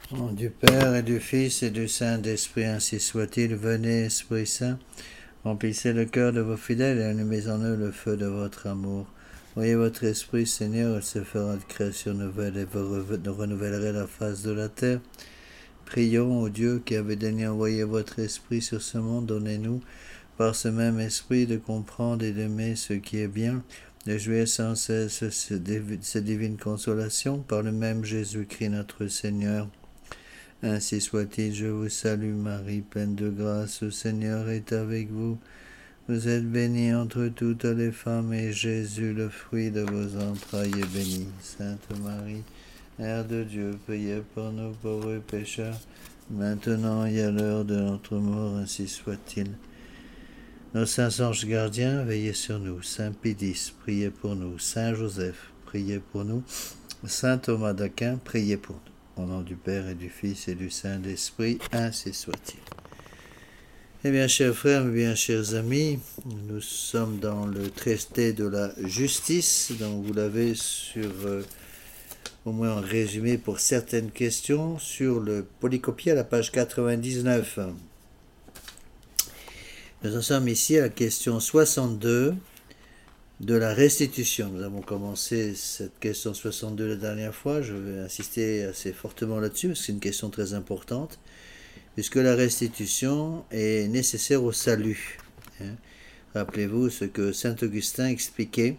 Au nom du Père et du Fils et du Saint-Esprit, ainsi soit-il. Venez, Esprit Saint, remplissez le cœur de vos fidèles et allumez en eux le feu de votre amour. Voyez votre Esprit, Seigneur, il se fera de création nouvelle et vous renouvellerez la face de la terre. Prions au Dieu qui avait daigné envoyer votre Esprit sur ce monde, donnez-nous, par ce même Esprit, de comprendre et d'aimer ce qui est bien, de jouir sans cesse cette divine consolation, par le même Jésus-Christ notre Seigneur. Ainsi soit-il, je vous salue Marie, pleine de grâce, le Seigneur est avec vous. Vous êtes bénie entre toutes les femmes, et Jésus, le fruit de vos entrailles, est béni. Sainte Marie, Mère de Dieu, priez pour nous pauvres pécheurs, maintenant et à l'heure de notre mort, ainsi soit-il. Nos saints anges gardiens, veillez sur nous. Saint Pédis, priez pour nous. Saint Joseph, priez pour nous. Saint Thomas d'Aquin, priez pour nous. Au nom du Père et du Fils et du Saint-Esprit, ainsi soit-il. Eh bien, chers frères, bien chers amis, nous sommes dans le traité de la justice, donc vous l'avez sur, au moins en résumé pour certaines questions, sur le polycopier à la page 99. Nous en sommes ici à la question 62 de la restitution. Nous avons commencé cette question 62 la dernière fois. Je vais insister assez fortement là-dessus parce que c'est une question très importante, puisque la restitution est nécessaire au salut. Rappelez-vous ce que saint Augustin expliquait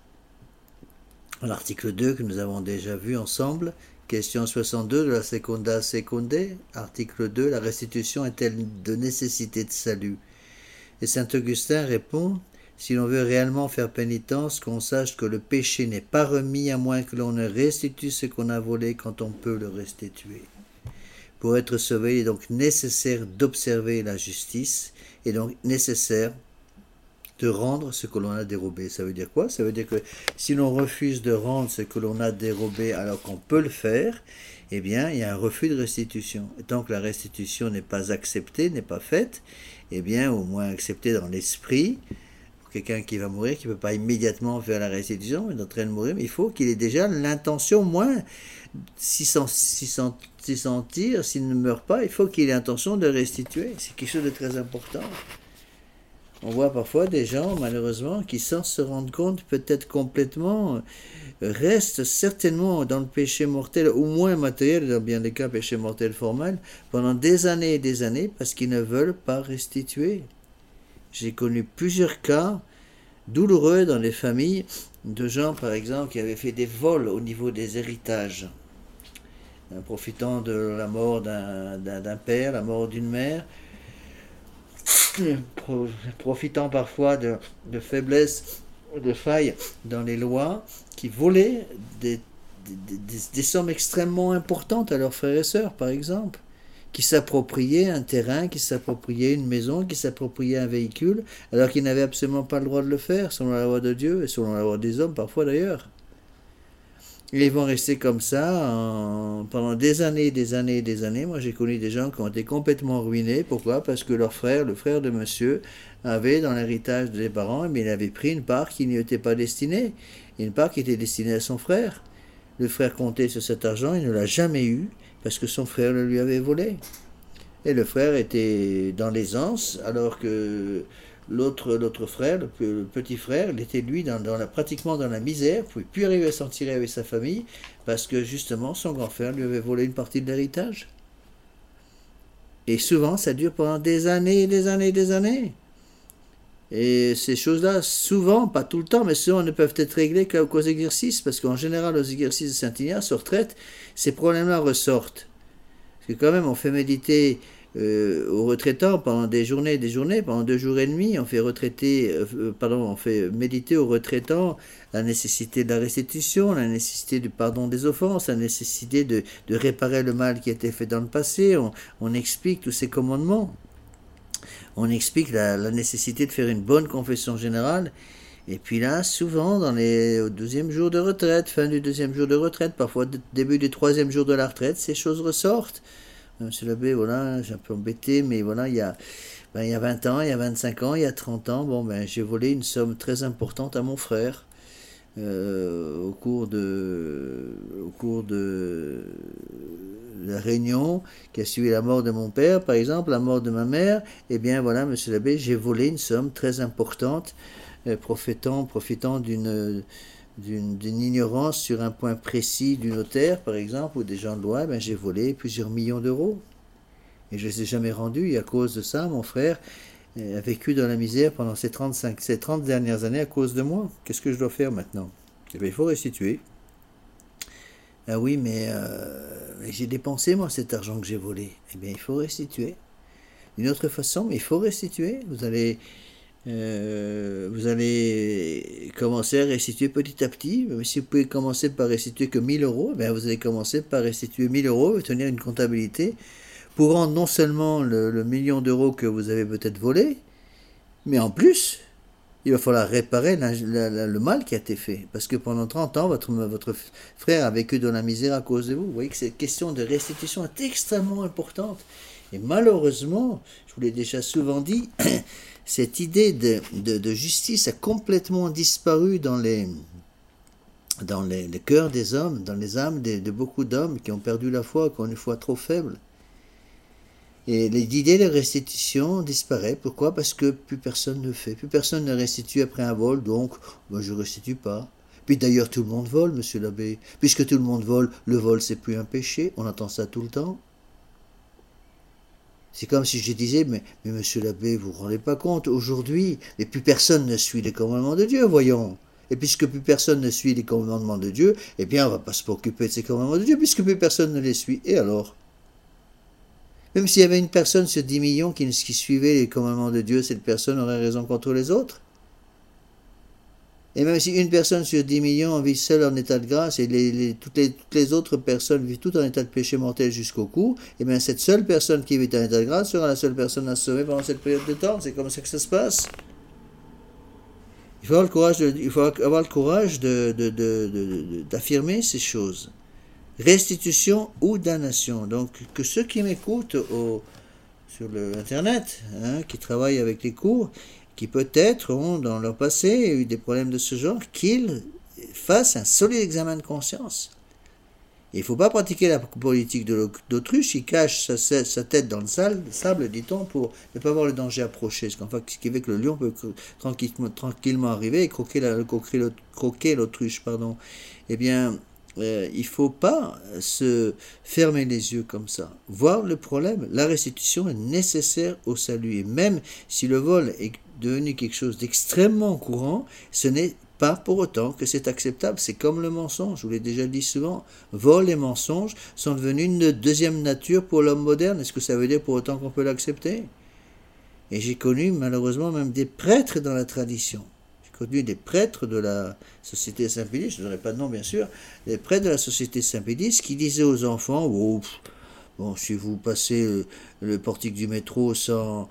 à l'article 2 que nous avons déjà vu ensemble. Question 62 de la Secunda Secunde, article 2, la restitution est-elle de nécessité de salut? Et saint Augustin répond: si l'on veut réellement faire pénitence, qu'on sache que le péché n'est pas remis à moins que l'on ne restitue ce qu'on a volé quand on peut le restituer. Pour être sauvé, il est donc nécessaire d'observer la justice, et donc nécessaire de rendre ce que l'on a dérobé. Ça veut dire quoi? Ça veut dire que si l'on refuse de rendre ce que l'on a dérobé alors qu'on peut le faire, eh bien, il y a un refus de restitution. Et tant que la restitution n'est pas acceptée, n'est pas faite, eh bien, au moins acceptée dans l'esprit, pour quelqu'un qui va mourir, qui ne peut pas immédiatement faire la restitution, il est en train de mourir, mais il faut qu'il ait déjà l'intention, moins, s'il sentir, s'il ne meurt pas, il faut qu'il ait l'intention de restituer. C'est quelque chose de très important. On voit parfois des gens, malheureusement, qui sans se rendre compte, peut-être complètement, restent certainement dans le péché mortel, ou moins matériel, dans bien des cas péché mortel formel, pendant des années et des années, parce qu'ils ne veulent pas restituer. J'ai connu plusieurs cas douloureux dans les familles de gens, par exemple, qui avaient fait des vols au niveau des héritages, profitant de la mort d'un père, la mort d'une mère, profitant parfois de faiblesses, de failles dans les lois, qui volaient des sommes extrêmement importantes à leurs frères et sœurs, par exemple, qui s'appropriaient un terrain, qui s'appropriaient une maison, qui s'appropriaient un véhicule, alors qu'ils n'avaient absolument pas le droit de le faire, selon la loi de Dieu et selon la loi des hommes, parfois d'ailleurs. Et ils vont rester comme ça pendant des années, des années, des années. Moi, j'ai connu des gens qui ont été complètement ruinés. Pourquoi? Parce que leur frère, le frère de monsieur, avait dans l'héritage des parents, mais il avait pris une part qui n'y était pas destinée. Une part qui était destinée à son frère. Le frère comptait sur cet argent, il ne l'a jamais eu, parce que son frère le lui avait volé. Et le frère était dans l'aisance, alors que l'autre frère, le petit frère, il était lui pratiquement dans la misère, il ne pouvait plus arriver à s'en tirer avec sa famille, parce que justement son grand frère lui avait volé une partie de l'héritage. Et souvent, ça dure pendant des années, des années, des années. Et ces choses-là, souvent, pas tout le temps, mais souvent, ne peuvent être réglées qu'aux exercices, parce qu'en général, aux exercices de Saint-Ignace, sur retraite, ces problèmes-là ressortent. Parce que quand même, on fait méditer aux retraitants pendant des journées, pendant 2 jours et demi, on fait méditer aux retraitants la nécessité de la restitution, la nécessité du pardon des offenses, la nécessité de réparer le mal qui a été fait dans le passé. On explique tous ces commandements. On explique la nécessité de faire une bonne confession générale. Et puis là, souvent, au 2e jour de retraite, fin du 2e jour de retraite, parfois début du 3e jour de la retraite, ces choses ressortent. Monsieur l'abbé, voilà, j'ai un peu embêté, mais voilà, il y a 20 ans, il y a 25 ans, il y a 30 ans, j'ai volé une somme très importante à mon frère au cours de la réunion qui a suivi la mort de mon père, par exemple, la mort de ma mère, eh bien voilà, monsieur l'abbé, j'ai volé une somme très importante, profitant d'une ignorance sur un point précis du notaire, par exemple, ou des gens de loi, ben j'ai volé plusieurs millions d'euros. Et je ne les ai jamais rendus, et à cause de ça, mon frère a vécu dans la misère pendant ces 30 dernières années à cause de moi. Qu'est-ce que je dois faire maintenant? Eh bien, il faut restituer. Ah oui, mais j'ai dépensé, moi, cet argent que j'ai volé. Eh bien, il faut restituer. D'une autre façon, mais il faut restituer. Vous allez commencer à restituer petit à petit. Mais si vous pouvez commencer par restituer que 1000 euros, eh bien, vous allez commencer par restituer 1000 euros et tenir une comptabilité pour rendre non seulement le million d'euros que vous avez peut-être volé, mais en plus, il va falloir réparer le mal qui a été fait. Parce que pendant 30 ans, votre frère a vécu dans la misère à cause de vous. Vous voyez que cette question de restitution est extrêmement importante. Et malheureusement, je vous l'ai déjà souvent dit, cette idée de justice a complètement disparu dans les cœurs des hommes, dans les âmes de beaucoup d'hommes qui ont perdu la foi, qui ont une foi trop faible. Et l'idée de restitution disparaît. Pourquoi? Parce que plus personne ne fait. Plus personne ne restitue après un vol, donc moi je ne restitue pas. Puis d'ailleurs tout le monde vole, monsieur l'abbé. Puisque tout le monde vole, le vol c'est plus un péché. On entend ça tout le temps. C'est comme si je disais, mais monsieur l'abbé, vous ne vous rendez pas compte, aujourd'hui, et plus personne ne suit les commandements de Dieu, voyons. Et puisque plus personne ne suit les commandements de Dieu, eh bien on ne va pas se préoccuper de ces commandements de Dieu, puisque plus personne ne les suit. Et alors? Même s'il y avait une personne sur 10 millions qui suivait les commandements de Dieu, cette personne aurait raison contre les autres. Et même si une personne sur 10 millions vit seule en état de grâce et toutes les autres personnes vivent toutes en état de péché mortel jusqu'au cou, et bien cette seule personne qui vit en état de grâce sera la seule personne à se sauver pendant cette période de temps. C'est comme ça que ça se passe. Il faut avoir le courage d'affirmer ces choses. Restitution ou damnation. Donc, que ceux qui m'écoutent sur Internet, qui travaillent avec les cours, qui peut-être ont dans leur passé eu des problèmes de ce genre, qu'ils fassent un solide examen de conscience. Il ne faut pas pratiquer la politique de l'autruche qui cache sa tête dans le sable, dit-on, pour ne pas voir le danger approcher. Ce qui fait que le lion peut tranquillement arriver et croquer l'autruche. Eh bien, il ne faut pas se fermer les yeux comme ça. Voir le problème, la restitution est nécessaire au salut. Et même si le vol est devenu quelque chose d'extrêmement courant, ce n'est pas pour autant que c'est acceptable. C'est comme le mensonge, je vous l'ai déjà dit souvent. Vol et mensonge sont devenus une deuxième nature pour l'homme moderne. Est-ce que ça veut dire pour autant qu'on peut l'accepter? Et j'ai connu malheureusement même des prêtres dans la tradition. Connu des prêtres de la Société Saint-Pédis, je ne donnerai pas de nom bien sûr, des prêtres de la Société Saint-Pédis qui disaient aux enfants, bon, si vous passez le portique du métro sans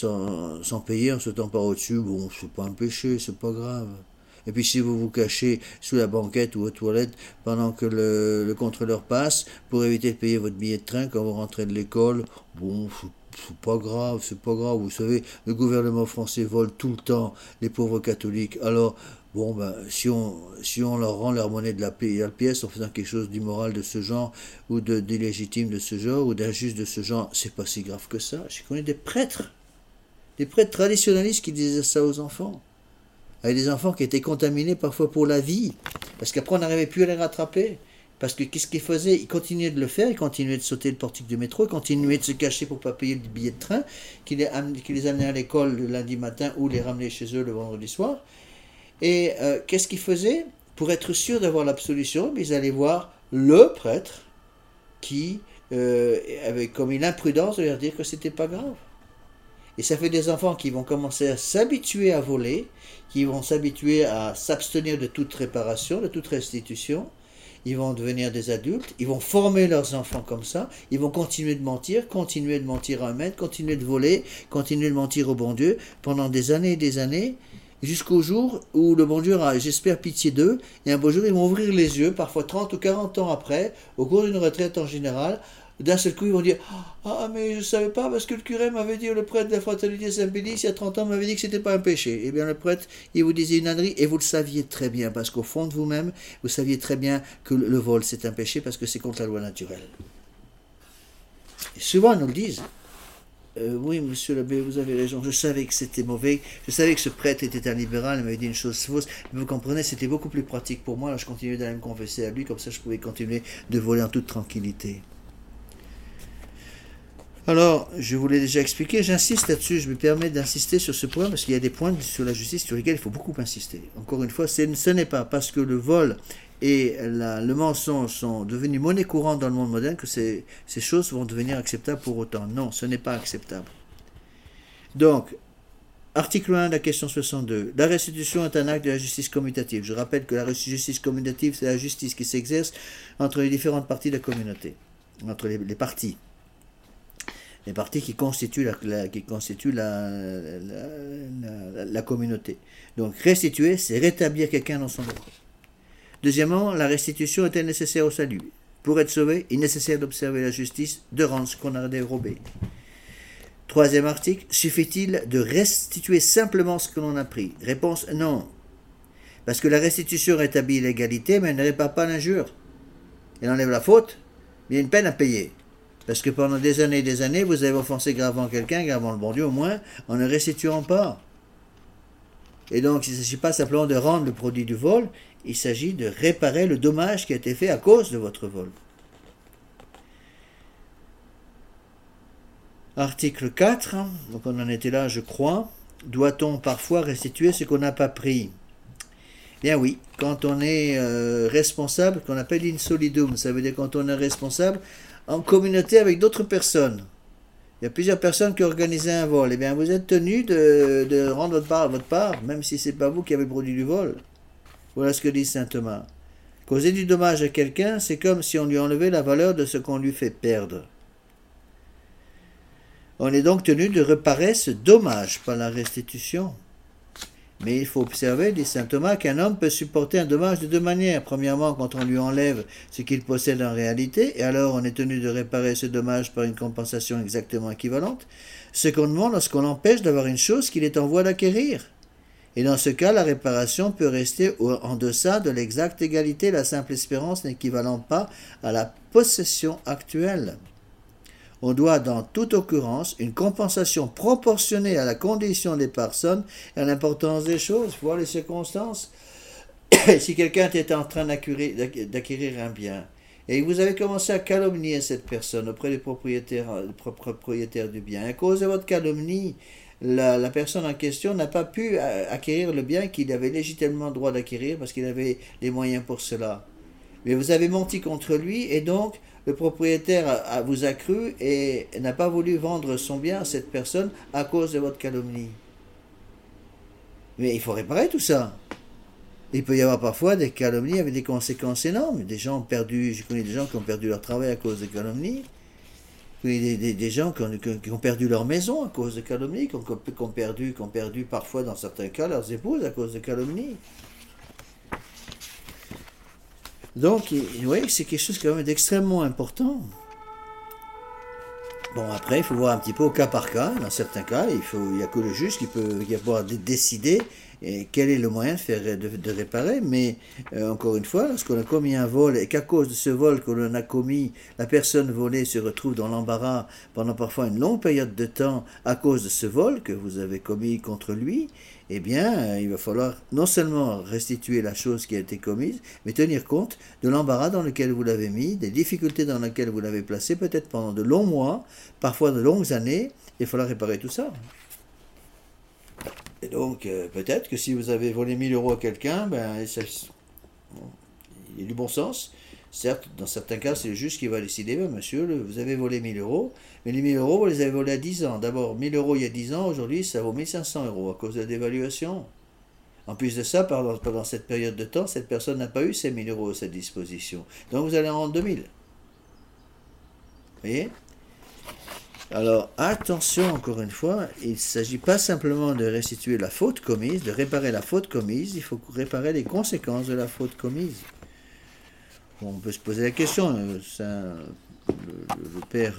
payer, en sautant par au-dessus, bon, c'est pas un péché, c'est pas grave. Et puis si vous vous cachez sous la banquette ou aux toilettes pendant que le contrôleur passe, pour éviter de payer votre billet de train quand vous rentrez de l'école, bon, c'est pas grave. Vous savez, le gouvernement français vole tout le temps les pauvres catholiques. Alors, bon, si on leur rend leur monnaie de la pièce en faisant quelque chose d'immoral de ce genre, ou d'illégitime de ce genre, ou d'injuste de ce genre, c'est pas si grave que ça. J'ai connu des prêtres traditionnalistes qui disaient ça aux enfants. Avec des enfants qui étaient contaminés parfois pour la vie, parce qu'après on n'arrivait plus à les rattraper. Parce que qu'est-ce qu'ils faisaient? Ils continuaient de le faire, ils continuaient de sauter le portique du métro, ils continuaient de se cacher pour ne pas payer le billet de train, qui les amenait à l'école le lundi matin ou les ramenait chez eux le vendredi soir. Et qu'est-ce qu'ils faisaient? Pour être sûrs d'avoir l'absolution, ils allaient voir le prêtre qui avait commis l'imprudence de leur dire que c'était pas grave. Et ça fait des enfants qui vont commencer à s'habituer à voler, qui vont s'habituer à s'abstenir de toute réparation, de toute restitution. Ils vont devenir des adultes, ils vont former leurs enfants comme ça, ils vont continuer de mentir à eux-mêmes, continuer de voler, continuer de mentir au bon Dieu pendant des années, jusqu'au jour où le bon Dieu aura, j'espère, pitié d'eux, et un beau jour ils vont ouvrir les yeux, parfois 30 ou 40 ans après, au cours d'une retraite en général. D'un seul coup, ils vont dire « Ah, mais je ne savais pas parce que le curé m'avait dit, le prêtre de la Fraternité Saint-Pédis, il y a 30 ans, m'avait dit que ce n'était pas un péché. » Eh bien, le prêtre, il vous disait une ânerie et vous le saviez très bien parce qu'au fond de vous-même, vous saviez très bien que le vol, c'est un péché parce que c'est contre la loi naturelle. Et souvent, ils nous le disent. Oui, monsieur l'abbé, vous avez raison, je savais que c'était mauvais, je savais que ce prêtre était un libéral, il m'avait dit une chose fausse, mais vous comprenez, c'était beaucoup plus pratique pour moi, alors je continuais d'aller me confesser à lui, comme ça je pouvais continuer de voler en toute tranquillité. Alors, je vous l'ai déjà expliqué, j'insiste là-dessus, je me permets d'insister sur ce point, parce qu'il y a des points sur la justice sur lesquels il faut beaucoup insister. Encore une fois, ce n'est pas parce que le vol et le mensonge sont devenus monnaie courante dans le monde moderne que ces choses vont devenir acceptables pour autant. Non, ce n'est pas acceptable. Donc, article 1 de la question 62. La restitution est un acte de la justice commutative. Je rappelle que la justice commutative, c'est la justice qui s'exerce entre les différentes parties de la communauté, entre les parties. Les parties qui constituent la communauté. Donc, restituer, c'est rétablir quelqu'un dans son droit. Deuxièmement, la restitution est nécessaire au salut. Pour être sauvé, il est nécessaire d'observer la justice, de rendre ce qu'on a dérobé. Troisième article, suffit-il de restituer simplement ce que l'on a pris? Réponse, non. Parce que la restitution rétablit l'égalité, mais elle ne répare pas l'injure. Elle enlève la faute, mais il y a une peine à payer. Parce que pendant des années, vous avez offensé gravement quelqu'un, gravement le bon Dieu au moins, en ne restituant pas. Et donc, il ne s'agit pas simplement de rendre le produit du vol, il s'agit de réparer le dommage qui a été fait à cause de votre vol. Article 4, donc on en était là, je crois. Doit-on parfois restituer ce qu'on n'a pas pris? Bien oui, quand on est responsable, qu'on appelle insolidum, ça veut dire quand on est responsable en communauté avec d'autres personnes. Il y a plusieurs personnes qui ont organisé un vol. Eh bien, vous êtes tenu de rendre votre part, même si ce n'est pas vous qui avez le produit du vol. Voilà ce que dit saint Thomas. Causer du dommage à quelqu'un, c'est comme si on lui enlevait la valeur de ce qu'on lui fait perdre. On est donc tenu de réparer ce dommage, pas la restitution. Mais il faut observer, dit saint Thomas, qu'un homme peut supporter un dommage de deux manières. Premièrement, quand on lui enlève ce qu'il possède en réalité, et alors on est tenu de réparer ce dommage par une compensation exactement équivalente. Secondement, lorsqu'on l'empêche d'avoir une chose qu'il est en voie d'acquérir. Et dans ce cas, la réparation peut rester en deçà de l'exacte égalité, la simple espérance n'équivalant pas à la possession actuelle. On doit dans toute occurrence une compensation proportionnée à la condition des personnes et à l'importance des choses, voir les circonstances. Si quelqu'un était en train d'acquérir un bien et vous avez commencé à calomnier cette personne auprès des propriétaires du bien, à cause de votre calomnie, la personne en question n'a pas pu acquérir le bien qu'il avait légitimement droit d'acquérir parce qu'il avait les moyens pour cela. Mais vous avez menti contre lui et donc le propriétaire vous a cru et n'a pas voulu vendre son bien à cette personne à cause de votre calomnie. Mais il faut réparer tout ça. Il peut y avoir parfois des calomnies avec des conséquences énormes. Je connais des gens qui ont perdu leur travail à cause de calomnies. Je connais des gens qui ont perdu leur maison à cause de calomnies, qui ont perdu parfois dans certains cas leurs épouses à cause de calomnies. Donc, oui, c'est quelque chose quand même d'extrêmement important. Bon, après, il faut voir un petit peu au cas par cas. Dans certains cas, il n'y a que le juge qui peut pouvoir décider quel est le moyen de réparer. Mais, encore une fois, lorsqu'on a commis un vol et qu'à cause de ce vol que l'on a commis, la personne volée se retrouve dans l'embarras pendant parfois une longue période de temps à cause de ce vol que vous avez commis contre lui, eh bien, il va falloir non seulement restituer la chose qui a été commise, mais tenir compte de l'embarras dans lequel vous l'avez mis, des difficultés dans lesquelles vous l'avez placé, peut-être pendant de longs mois, parfois de longues années, il faudra réparer tout ça. Et donc, peut-être que si vous avez volé 1000 euros à quelqu'un, il y a du bon sens. Certes, dans certains cas, c'est le juge qui va décider, monsieur, vous avez volé 1000 euros, mais les 1000 euros, vous les avez volés à 10 ans. D'abord, 1000 euros il y a 10 ans, aujourd'hui, ça vaut 1500 euros à cause de la dévaluation. En plus de ça, pendant cette période de temps, cette personne n'a pas eu ces 1000 euros à sa disposition. Donc, vous allez en rendre 2000. Vous voyez ? Alors, attention, encore une fois, il ne s'agit pas simplement de restituer la faute commise, de réparer la faute commise, il faut réparer les conséquences de la faute commise. Bon, on peut se poser la question, le père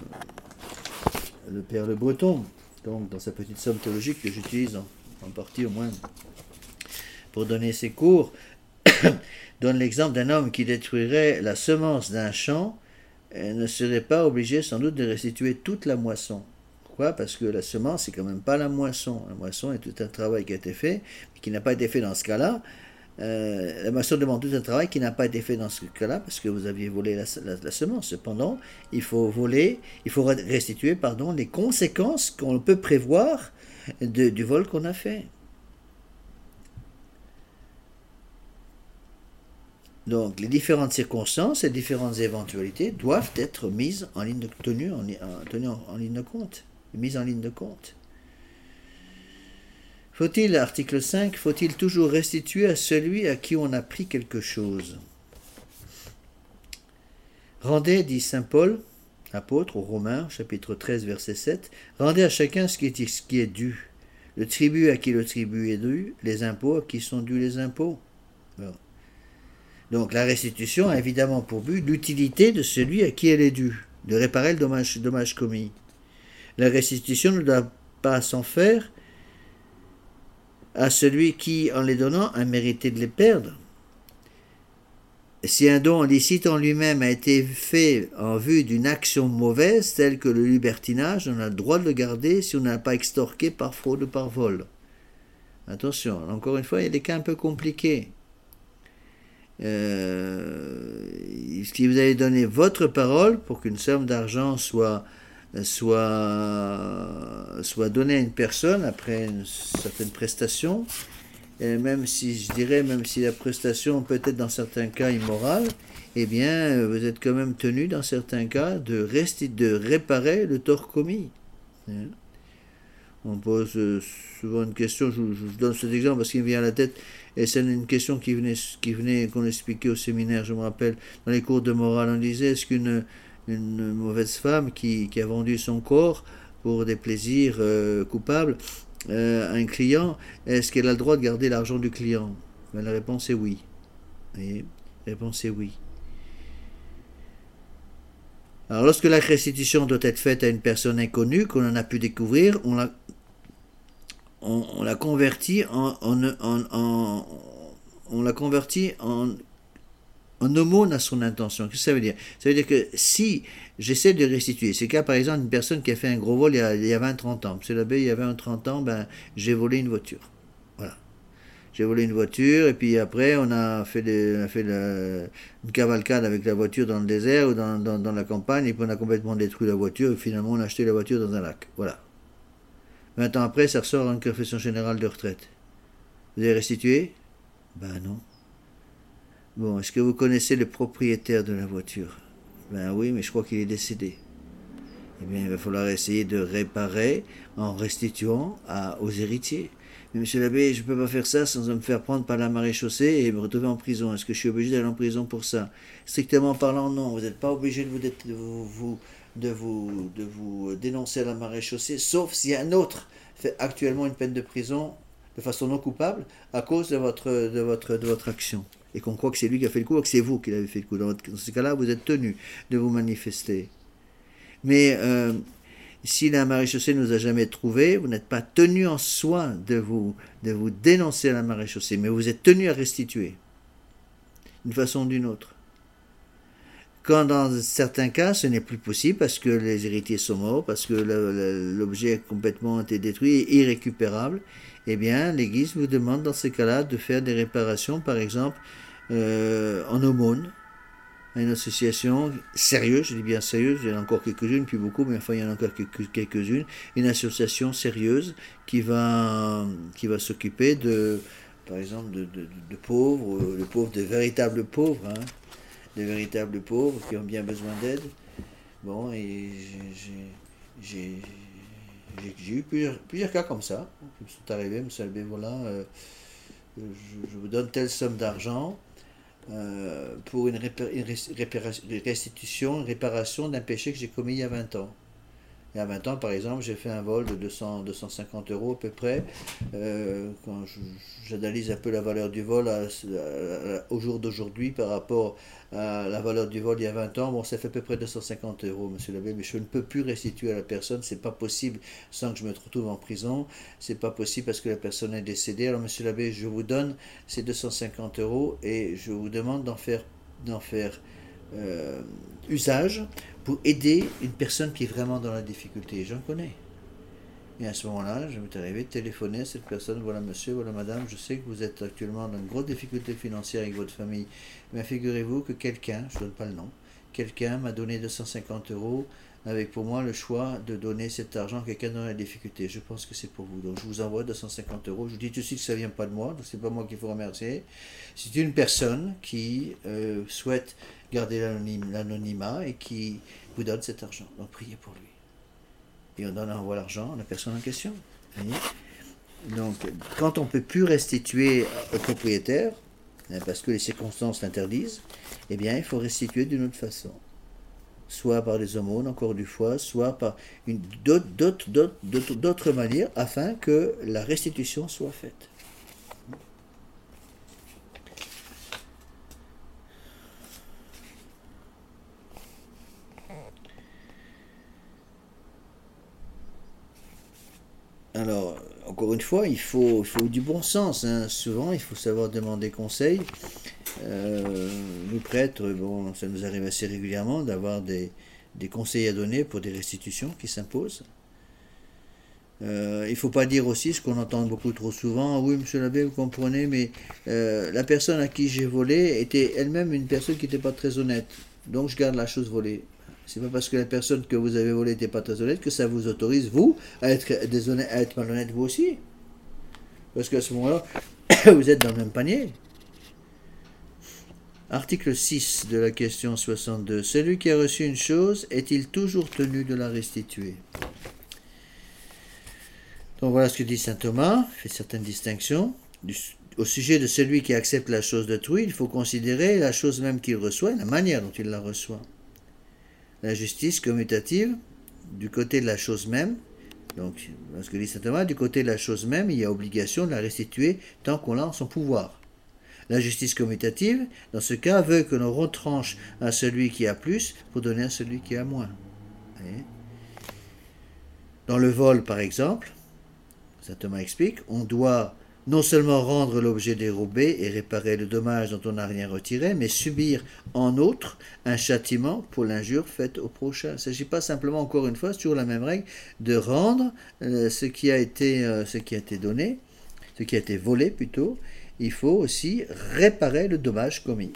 Le Breton, donc dans sa petite somme théologique que j'utilise en partie au moins pour donner ses cours, donne l'exemple d'un homme qui détruirait la semence d'un champ ne serait pas obligé sans doute de restituer toute la moisson. Pourquoi? Parce que la semence, c'est quand même pas la moisson. La moisson est tout un travail qui a été fait, mais qui n'a pas été fait dans ce cas-là. La moisson demande tout un travail qui n'a pas été fait dans ce cas-là, parce que vous aviez volé la semence. Cependant, il faut restituer, pardon, les conséquences qu'on peut prévoir du vol qu'on a fait. Donc, les différentes circonstances et différentes éventualités doivent être mises en ligne de tenues en ligne de compte, mises en ligne de compte. Faut-il, article 5, faut-il toujours restituer à celui à qui on a pris quelque chose? Rendez, dit saint Paul, apôtre aux Romains, chapitre 13, verset 7, rendez à chacun ce qui est dû. Le tribut à qui le tribut est dû, les impôts à qui sont dus les impôts. Bon. Donc la restitution a évidemment pour but l'utilité de celui à qui elle est due, de réparer le dommage commis. La restitution ne doit pas s'en faire à celui qui, en les donnant, a mérité de les perdre. Si un don licite en lui-même a été fait en vue d'une action mauvaise, telle que le libertinage, on a le droit de le garder si on n'a pas extorqué par fraude ou par vol. Attention, encore une fois, il y a des cas un peu compliqués. Si vous avez donné votre parole pour qu'une somme d'argent soit donnée à une personne après une certaine prestation, et même si la prestation peut être dans certains cas immorale, eh bien vous êtes quand même tenu dans certains cas de réparer le tort commis. On pose souvent une question, je donne cet exemple parce qu'il me vient à la tête, et c'est une question qu'on expliquait au séminaire, je me rappelle, dans les cours de morale, on disait, est-ce qu'une mauvaise femme qui a vendu son corps pour des plaisirs coupables à un client, est-ce qu'elle a le droit de garder l'argent du client? Ben, la réponse est oui. La réponse est oui. Alors lorsque la restitution doit être faite à une personne inconnue qu'on en a pu découvrir, on la convertit en aumône à son intention. Qu'est-ce que ça veut dire? Ça veut dire que si j'essaie de restituer, c'est le cas par exemple d'une personne qui a fait un gros vol il y a 20-30 ans. Monsieur l'abbé, il y a 20-30 ans, j'ai volé une voiture. Voilà. J'ai volé une voiture et puis après on a fait une cavalcade avec la voiture dans le désert ou dans la campagne et puis on a complètement détruit la voiture et finalement on a acheté la voiture dans un lac. Voilà. 20 ans après, ça ressort en confession générale de retraite. Vous avez restitué? Ben non. Bon, est-ce que vous connaissez le propriétaire de la voiture? Ben oui, mais je crois qu'il est décédé. Eh bien, il va falloir essayer de réparer en restituant aux héritiers. Mais monsieur l'abbé, je ne peux pas faire ça sans me faire prendre par la maréchaussée et me retrouver en prison. Est-ce que je suis obligé d'aller en prison pour ça? Strictement parlant, non. Vous n'êtes pas obligé de vous dénoncer à la maréchaussée, sauf si un autre fait actuellement une peine de prison de façon non coupable à cause de votre action. Et qu'on croit que c'est lui qui a fait le coup ou que c'est vous qui l'avez fait le coup. Dans ce cas-là, vous êtes tenu de vous manifester. Mais si la maréchaussée ne nous a jamais trouvés, vous n'êtes pas tenu en soin de vous dénoncer à la maréchaussée, mais vous êtes tenu à restituer, d'une façon ou d'une autre. Quand dans certains cas, ce n'est plus possible parce que les héritiers sont morts, parce que l'objet a complètement été détruit et irrécupérable, eh bien, l'Église vous demande dans ces cas-là de faire des réparations, par exemple, en aumône, à une association sérieuse, je dis bien sérieuse, il y en a encore quelques-unes, plus beaucoup, mais enfin il y en a encore quelques-unes, une association sérieuse qui va s'occuper par exemple, de pauvres, de véritables pauvres, hein, des véritables pauvres qui ont bien besoin d'aide. Bon, et j'ai eu plusieurs cas comme ça qui me sont arrivés, monsieur Albé, voilà, je vous donne telle somme d'argent pour une réparation d'un péché que j'ai commis il y a 20 ans. Il y a 20 ans, par exemple, j'ai fait un vol de 250 euros à peu près. Quand j'analyse un peu la valeur du vol au jour d'aujourd'hui par rapport à la valeur du vol il y a 20 ans, bon, ça fait à peu près 250 euros, monsieur l'abbé, mais je ne peux plus restituer à la personne, c'est pas possible sans que je me retrouve en prison, c'est pas possible parce que la personne est décédée. Alors, monsieur l'abbé, je vous donne ces 250 euros et je vous demande d'en faire euh, usage pour aider une personne qui est vraiment dans la difficulté. J'en connais. Et à ce moment-là, je m'est arrivé de téléphoner à cette personne, voilà monsieur, voilà madame, je sais que vous êtes actuellement dans une grosse difficulté financière avec votre famille, mais figurez-vous que quelqu'un, je ne donne pas le nom, quelqu'un m'a donné 250 euros avec pour moi le choix de donner cet argent à quelqu'un dans la difficulté. Je pense que c'est pour vous. Donc je vous envoie 250 euros. Je vous dis tout de suite que ça ne vient pas de moi, donc c'est pas moi qu'il faut remercier. C'est une personne qui souhaite garder l'anonymat et qui vous donne cet argent. Donc priez pour lui. Et on envoie l'argent à la personne en question. Voyez. Donc, quand on ne peut plus restituer au propriétaire, parce que les circonstances l'interdisent, eh bien, il faut restituer d'une autre façon. Soit par des aumônes, encore une fois, soit par d'autres manières, afin que la restitution soit faite. Alors, encore une fois, il faut du bon sens. Hein. Souvent, il faut savoir demander conseil. Nous prêtres, bon, ça nous arrive assez régulièrement d'avoir des conseils à donner pour des restitutions qui s'imposent. Il ne faut pas dire aussi ce qu'on entend beaucoup trop souvent, oui monsieur l'abbé vous comprenez, mais la personne à qui j'ai volé était elle-même une personne qui n'était pas très honnête, donc je garde la chose volée. C'est pas parce que la personne que vous avez volée n'était pas très honnête que ça vous autorise, vous, à être déshonnête, à être malhonnête vous aussi. Parce qu'à ce moment-là, vous êtes dans le même panier. Article 6 de la question 62. Celui qui a reçu une chose, est-il toujours tenu de la restituer? Donc voilà ce que dit saint Thomas, il fait certaines distinctions. Au sujet de celui qui accepte la chose d'autrui, il faut considérer la chose même qu'il reçoit et la manière dont il la reçoit. La justice commutative, du côté de la chose même, donc ce que dit saint Thomas, du côté de la chose même, il y a obligation de la restituer tant qu'on l'a en son pouvoir. La justice commutative, dans ce cas, veut que l'on retranche à celui qui a plus pour donner à celui qui a moins. Dans le vol, par exemple, saint Thomas explique, on doit non seulement rendre l'objet dérobé et réparer le dommage dont on n'a rien retiré, mais subir en outre un châtiment pour l'injure faite au prochain. Il ne s'agit pas simplement, encore une fois, c'est toujours la même règle, de rendre ce qui a été donné, ce qui a été volé plutôt. Il faut aussi réparer le dommage commis.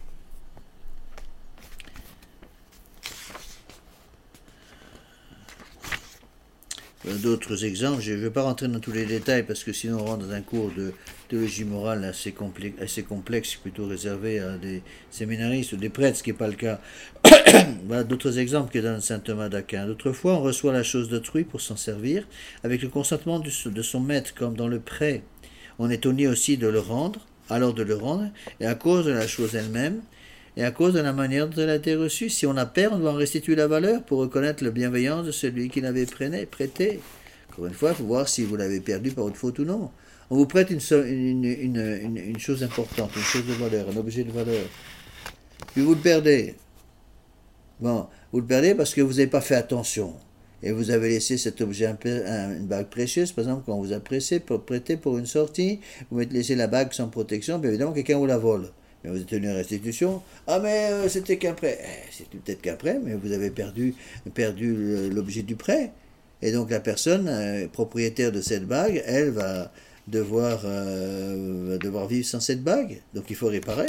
D'autres exemples, je ne vais pas rentrer dans tous les détails parce que sinon on rentre dans un cours de théologie morale assez complexe, plutôt réservé à des séminaristes ou des prêtres, ce qui n'est pas le cas. Voilà d'autres exemples que donne saint Thomas d'Aquin. D'autres fois, on reçoit la chose d'autrui pour s'en servir, avec le consentement de son maître, comme dans le prêt. On est tenu aussi de le rendre, alors de le rendre, et à cause de la chose elle-même, et à cause de la manière dont elle a été reçue. Si on la perd, on doit en restituer la valeur pour reconnaître la bienveillance de celui qui l'avait prêté. Encore une fois, il faut voir si vous l'avez perdu par votre faute ou non. On vous prête une chose importante, une chose de valeur, un objet de valeur. Puis vous le perdez. Bon, vous le perdez parce que vous n'avez pas fait attention. Et vous avez laissé cet objet, une bague précieuse, par exemple, quand on vous a prêté pour une sortie, vous mettez laissé la bague sans protection, bien évidemment, quelqu'un vous la vole. Mais vous êtes tenu à restitution. Ah, mais c'était qu'un prêt. C'était peut-être qu'un prêt, mais vous avez perdu l'objet du prêt. Et donc la personne propriétaire de cette bague, elle va devoir vivre sans cette bague. Donc il faut réparer.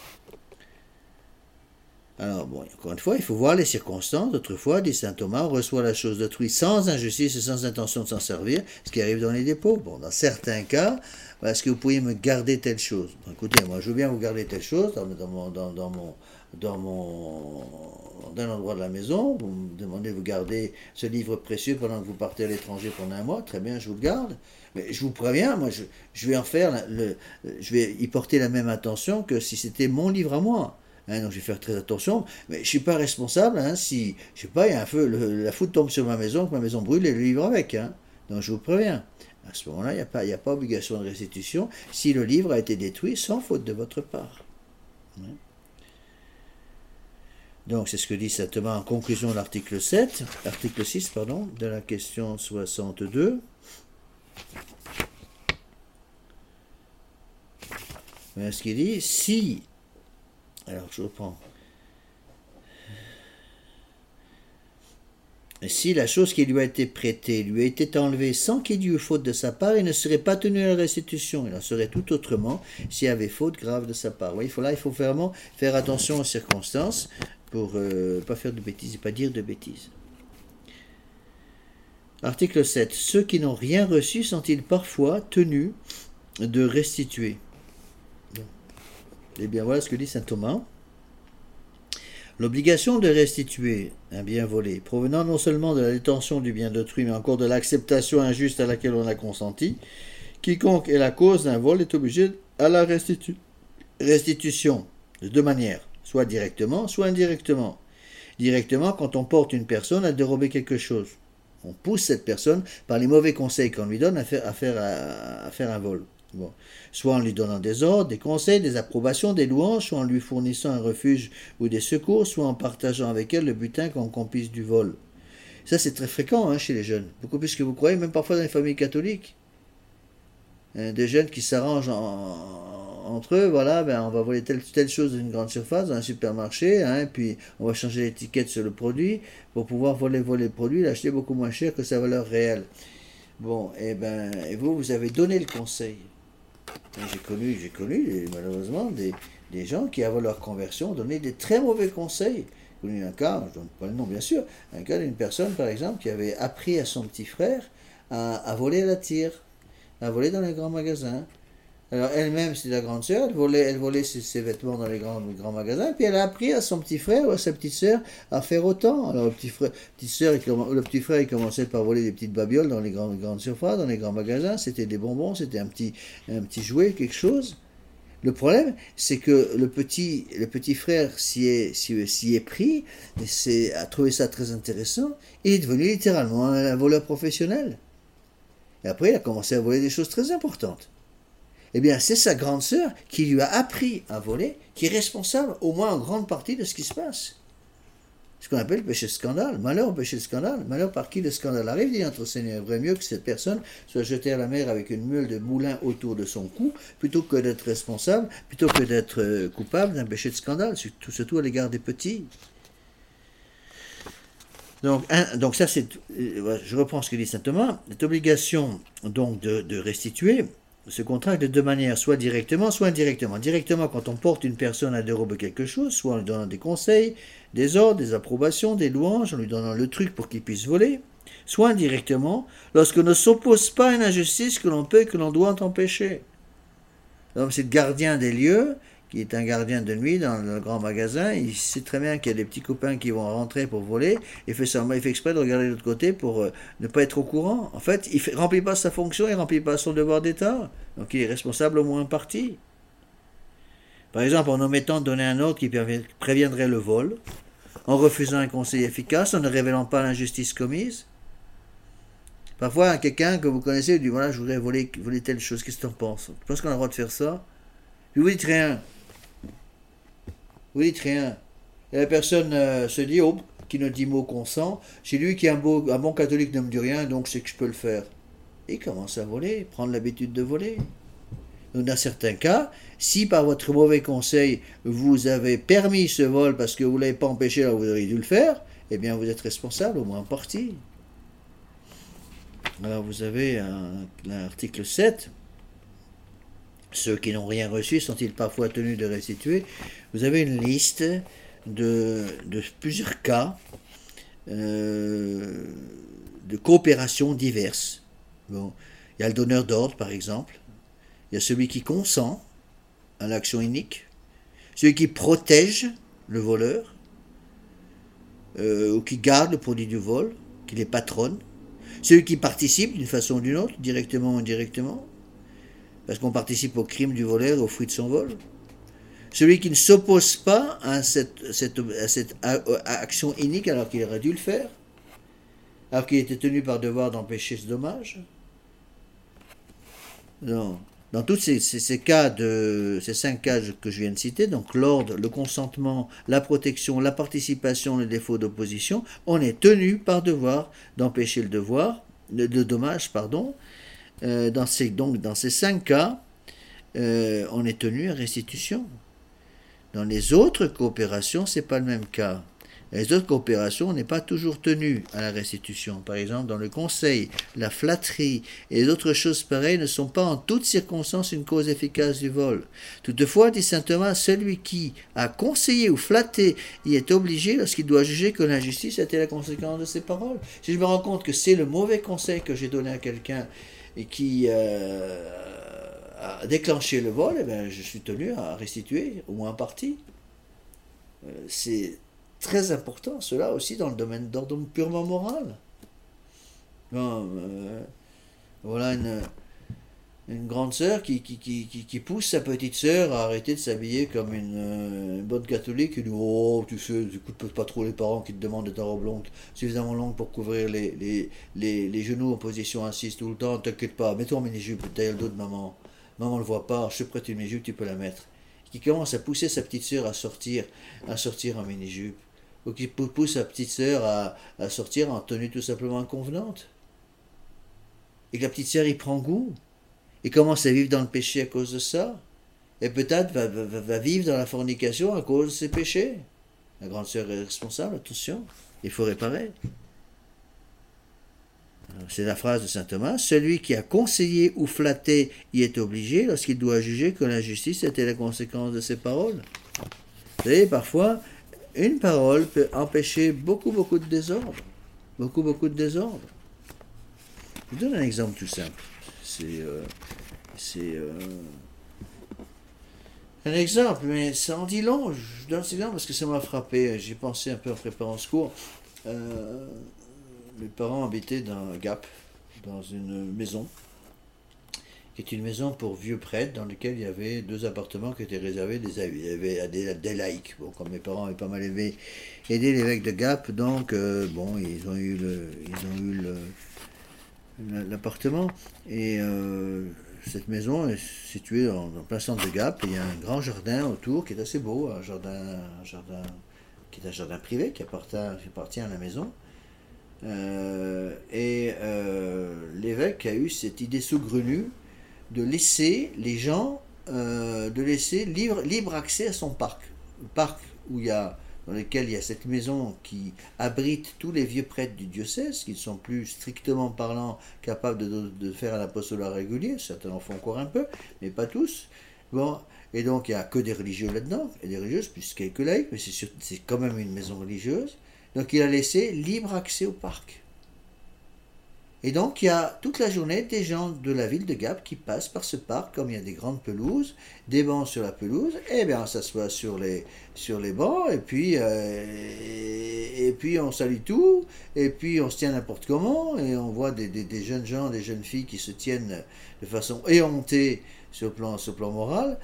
Alors, bon, encore une fois, il faut voir les circonstances. Autrefois, dit saint Thomas, on reçoit la chose d'autrui sans injustice et sans intention de s'en servir, ce qui arrive dans les dépôts. Bon, dans certains cas, est-ce que vous pourriez me garder telle chose? Bon, écoutez, moi, je veux bien vous garder telle chose d'un endroit de la maison. Vous me demandez de vous garder ce livre précieux pendant que vous partez à l'étranger pendant un mois. Très bien, je vous le garde. Mais je vous préviens, moi, je vais en faire, je vais y porter la même attention que si c'était mon livre à moi. Donc je vais faire très attention, mais je ne suis pas responsable si, je sais pas, il y a un feu, la foudre tombe sur ma maison, que ma maison brûle et le livre avec. Donc je vous préviens. À ce moment-là, il n'y a pas obligation de restitution si le livre a été détruit sans faute de votre part. Donc c'est ce que dit saint Thomas en conclusion de l'article 6, de la question 62. Voilà ce qu'il dit, si... Alors, je reprends. si la chose qui lui a été prêtée lui a été enlevée sans qu'il y eût faute de sa part, il ne serait pas tenu à la restitution. Il en serait tout autrement s'il y avait faute grave de sa part. Oui, il faut vraiment faire attention aux circonstances pour ne pas faire de bêtises et pas dire de bêtises. Article 7. Ceux qui n'ont rien reçu sont-ils parfois tenus de restituer? Eh bien, voilà ce que dit saint Thomas. L'obligation de restituer un bien volé, provenant non seulement de la détention du bien d'autrui, mais encore de l'acceptation injuste à laquelle on a consenti, quiconque est la cause d'un vol est obligé à la restitution, de deux manières, soit directement, soit indirectement. Directement, quand on porte une personne à dérober quelque chose. On pousse cette personne, par les mauvais conseils qu'on lui donne, à faire un vol. Bon. Soit en lui donnant des ordres, des conseils, des approbations, des louanges, soit en lui fournissant un refuge ou des secours, soit en partageant avec elle le butin qu'on compisse du vol. Ça, c'est très fréquent chez les jeunes, beaucoup plus que vous croyez, même parfois dans les familles catholiques. Des jeunes qui s'arrangent entre eux, voilà, on va voler telle chose dans une grande surface, dans un supermarché, puis on va changer l'étiquette sur le produit pour pouvoir voler le produit, l'acheter beaucoup moins cher que sa valeur réelle. Bon, et vous avez donné le conseil. J'ai connu malheureusement des gens qui, avant leur conversion, donnaient des très mauvais conseils. J'ai connu un cas, je ne donne pas le nom bien sûr, un cas d'une personne par exemple qui avait appris à son petit frère à voler à la tire, à voler dans les grands magasins. Alors elle-même, c'est la grande sœur, elle volait ses vêtements dans les grands magasins, puis elle a appris à son petit frère ou à sa petite sœur à faire autant. Alors le petit frère, il commençait par voler des petites babioles dans les grandes surfaces, dans les grands magasins, c'était des bonbons, c'était un petit jouet, quelque chose. Le problème, c'est que le petit frère s'y est pris, a trouvé ça très intéressant, et est devenu littéralement un voleur professionnel. Et après, il a commencé à voler des choses très importantes. Eh bien, c'est sa grande sœur qui lui a appris à voler, qui est responsable au moins en grande partie de ce qui se passe. Ce qu'on appelle le péché de scandale. Malheur au péché de scandale. Malheur par qui le scandale arrive, dit notre Seigneur. Il vaudrait mieux que cette personne soit jetée à la mer avec une meule de moulin autour de son cou, plutôt que d'être responsable, plutôt que d'être coupable d'un péché de scandale, surtout à l'égard des petits. Donc ça, je reprends ce que dit saint Thomas. Cette obligation donc de restituer se contracte de deux manières, soit directement, soit indirectement. Directement, quand on porte une personne à dérober quelque chose, soit en lui donnant des conseils, des ordres, des approbations, des louanges, en lui donnant le truc pour qu'il puisse voler, soit indirectement, lorsque ne s'oppose pas à une injustice que l'on peut et que l'on doit empêcher. Donc c'est le gardien des lieux, qui est un gardien de nuit dans le grand magasin, il sait très bien qu'il y a des petits copains qui vont rentrer pour voler, il fait exprès de regarder de l'autre côté pour ne pas être au courant. En fait, il ne remplit pas sa fonction, il ne remplit pas son devoir d'État, donc il est responsable au moins en partie. Par exemple, en omettant de donner un ordre qui préviendrait le vol, en refusant un conseil efficace, en ne révélant pas l'injustice commise. Parfois, quelqu'un que vous connaissez dit, voilà, je voudrais voler telle chose, qu'est-ce que tu en penses? Tu penses qu'on a le droit de faire ça? Puis vous dites rien. Vous dites rien. Et la personne se dit, qui ne dit mot consent, c'est lui qui est un bon catholique ne me dit rien, donc c'est que je peux le faire. Et il commence à voler, prendre l'habitude de voler. Donc dans certains cas, si par votre mauvais conseil, vous avez permis ce vol parce que vous ne l'avez pas empêché, alors vous auriez dû le faire, eh bien vous êtes responsable, au moins en partie. Alors vous avez l'article 7. Ceux qui n'ont rien reçu sont-ils parfois tenus de restituer? Vous avez une liste de plusieurs cas de coopérations diverses. Bon, il y a le donneur d'ordre, par exemple. Il y a celui qui consent à l'action inique. Celui qui protège le voleur, ou qui garde le produit du vol, qui les patronne. Celui qui participe d'une façon ou d'une autre, directement ou indirectement, parce qu'on participe au crime du voleur et au fruit de son vol. Celui qui ne s'oppose pas à cette action inique alors qu'il aurait dû le faire, alors qu'il était tenu par devoir d'empêcher ce dommage. Non. Dans tous ces 5 cas que je viens de citer, donc l'ordre, le consentement, la protection, la participation, le défaut d'opposition, on est tenu par devoir d'empêcher le dommage. Dans ces 5 cas, on est tenu à restitution. Dans les autres coopérations, ce n'est pas le même cas. Les autres coopérations n'est pas toujours tenue à la restitution. Par exemple, dans le conseil, la flatterie et les autres choses pareilles ne sont pas en toutes circonstances une cause efficace du vol. Toutefois, dit saint Thomas, celui qui a conseillé ou flatté y est obligé lorsqu'il doit juger que l'injustice a été la conséquence de ses paroles. Si je me rends compte que c'est le mauvais conseil que j'ai donné à quelqu'un et qui a déclenché le vol, eh bien, je suis tenu à restituer, au moins en partie. C'est très important, cela aussi dans le domaine d'ordre purement moral. Bon, voilà une grande sœur qui pousse sa petite sœur à arrêter de s'habiller comme une bonne catholique. Elle dit, oh, tu sais, écoute pas trop les parents qui te demandent de ta robe longue, suffisamment longue pour couvrir les genoux en position assise tout le temps, t'inquiète pas, mets-toi en mini-jupe derrière le dos de maman. Maman le voit pas, je te prête une mini-jupe, tu peux la mettre. Qui commence à pousser sa petite sœur à sortir en mini-jupe. Ou qui pousse sa petite sœur à sortir en tenue tout simplement inconvenante. Et que la petite sœur y prend goût. Et commence à vivre dans le péché à cause de ça. Et peut-être va vivre dans la fornication à cause de ses péchés. La grande sœur est responsable, attention. Il faut réparer. C'est la phrase de saint Thomas. Celui qui a conseillé ou flatté y est obligé lorsqu'il doit juger que l'injustice était la conséquence de ses paroles. Vous savez, parfois, une parole peut empêcher beaucoup de désordre. Beaucoup de désordre. Je vous donne un exemple tout simple. C'est un exemple, mais ça en dit long. Je donne cet exemple parce que ça m'a frappé. J'ai pensé un peu en préparant ce cours. Mes parents habitaient dans Gap, dans une maison, qui est une maison pour vieux prêtres, dans laquelle il y avait 2 appartements qui étaient réservés à des laïcs. Bon, comme mes parents avaient pas mal aidé l'évêque de Gap, donc ils ont eu l'appartement. Et cette maison est située en plein centre de Gap. Il y a un grand jardin autour qui est assez beau, un jardin qui est un jardin privé qui appartient à la maison. L'évêque a eu cette idée saugrenue de laisser les gens, libre accès à son parc. Le parc dans lequel il y a cette maison qui abrite tous les vieux prêtres du diocèse, qui ne sont plus strictement parlant capables de faire un apostolat régulier. Certains en font encore un peu, mais pas tous. Bon, et donc il n'y a que des religieux là-dedans, et des religieuses, plus quelques laïcs, mais c'est quand même une maison religieuse. Donc il a laissé libre accès au parc. Et donc il y a toute la journée des gens de la ville de Gap qui passent par ce parc, comme il y a des grandes pelouses, des bancs sur la pelouse, et bien on s'assoit sur les bancs, et puis on salue tout, et puis on se tient n'importe comment, et on voit des jeunes gens, des jeunes filles qui se tiennent de façon éhontée sur le plan moral,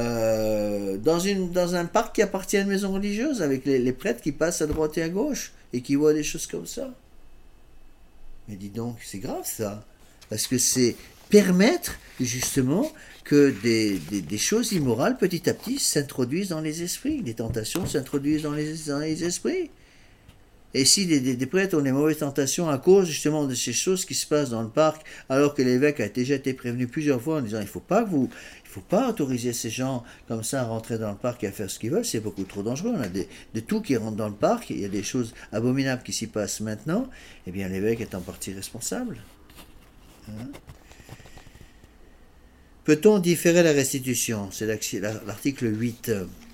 dans un parc qui appartient à une maison religieuse, avec les prêtres qui passent à droite et à gauche, et qui voient des choses comme ça. Mais dis donc, c'est grave ça, parce que c'est permettre justement que des choses immorales petit à petit s'introduisent dans les esprits, des tentations s'introduisent dans les esprits. Et si des prêtres ont des mauvaises tentations à cause justement de ces choses qui se passent dans le parc, alors que l'évêque a déjà été prévenu plusieurs fois en disant il faut pas autoriser ces gens comme ça à rentrer dans le parc et à faire ce qu'ils veulent, c'est beaucoup trop dangereux. On a de tout qui rentre dans le parc, il y a des choses abominables qui s'y passent maintenant, eh bien l'évêque est en partie responsable. Peut-on différer la restitution? C'est l'article 8.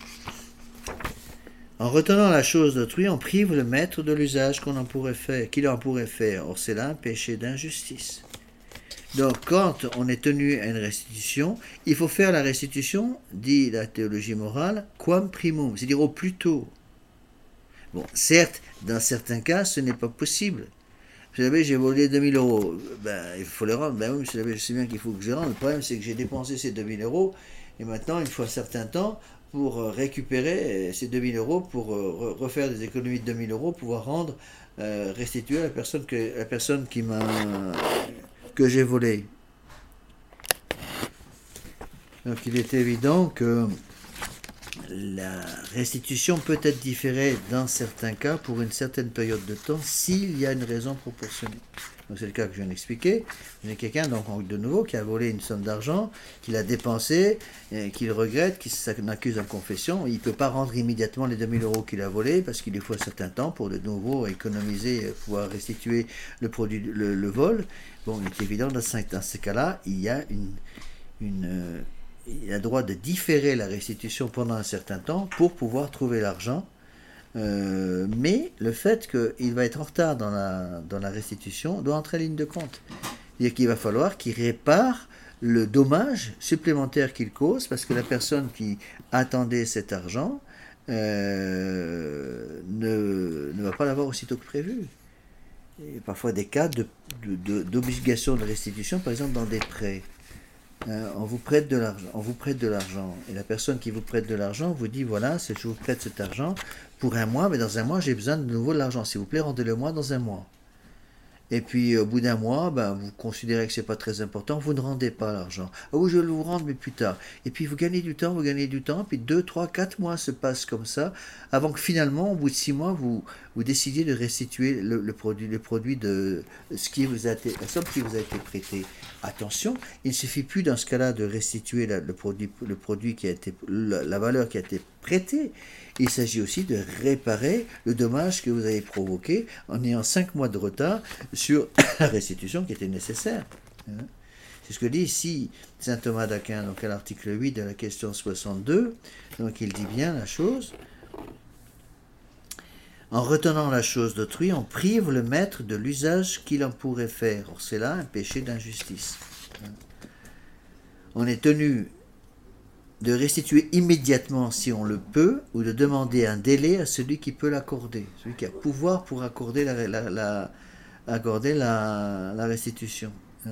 En retenant la chose d'autrui, on prive le maître de l'usage qu'il en pourrait faire. Or, c'est là un péché d'injustice. Donc, quand on est tenu à une restitution, il faut faire la restitution, dit la théologie morale, quam primum, c'est-à-dire au plus tôt. Bon, certes, dans certains cas, ce n'est pas possible. Vous savez, j'ai volé 2000 euros. Il faut les rendre. Oui, je sais bien qu'il faut que je les rende. Le problème, c'est que j'ai dépensé ces 2000 euros, et maintenant, il faut un certain temps pour récupérer ces 2000 euros, pour refaire des économies de 2000 euros, pouvoir restituer à la personne que j'ai volé. Donc il est évident que la restitution peut être différée dans certains cas pour une certaine période de temps s'il y a une raison proportionnée. Donc c'est le cas que je viens d'expliquer. Vous avez quelqu'un, donc de nouveau, qui a volé une somme d'argent, qu'il a dépensé, qu'il regrette, qui s'en accuse en confession. Il ne peut pas rendre immédiatement les 2000 euros qu'il a volés parce qu'il lui faut un certain temps pour de nouveau économiser, pouvoir restituer le produit, le vol. Bon, il est évident, dans ces cas-là, il a droit de différer la restitution pendant un certain temps pour pouvoir trouver l'argent. Mais le fait qu'il va être en retard dans la restitution doit entrer en ligne de compte. C'est-à-dire qu'il va falloir qu'il répare le dommage supplémentaire qu'il cause parce que la personne qui attendait cet argent ne va pas l'avoir aussitôt que prévu. Il y a parfois des cas d'obligation de restitution, par exemple dans des prêts. On vous prête de l'argent, et la personne qui vous prête de l'argent vous dit voilà, je vous prête cet argent pour un mois, mais dans un mois j'ai besoin de nouveau de l'argent, s'il vous plaît rendez-le-moi dans un mois. Et puis au bout d'un mois, vous considérez que c'est pas très important, vous ne rendez pas l'argent. Ah oui, je vais vous rendre, mais plus tard. Et puis vous gagnez du temps, puis 2, 3, 4 mois se passent comme ça, avant que finalement, au bout de 6 mois, vous décidiez de restituer le produit de la somme qui vous a été prêtée. Attention, il ne suffit plus dans ce cas-là de restituer le produit qui a été, la valeur qui a été prêtée. Il s'agit aussi de réparer le dommage que vous avez provoqué en ayant 5 mois de retard sur la restitution qui était nécessaire. C'est ce que dit ici saint Thomas d'Aquin, donc à l'article 8 de la question 62. Donc il dit bien la chose. En retenant la chose d'autrui, on prive le maître de l'usage qu'il en pourrait faire. Or, c'est là un péché d'injustice. On est tenu de restituer immédiatement si on le peut, ou de demander un délai à celui qui peut l'accorder, celui qui a pouvoir pour accorder la restitution.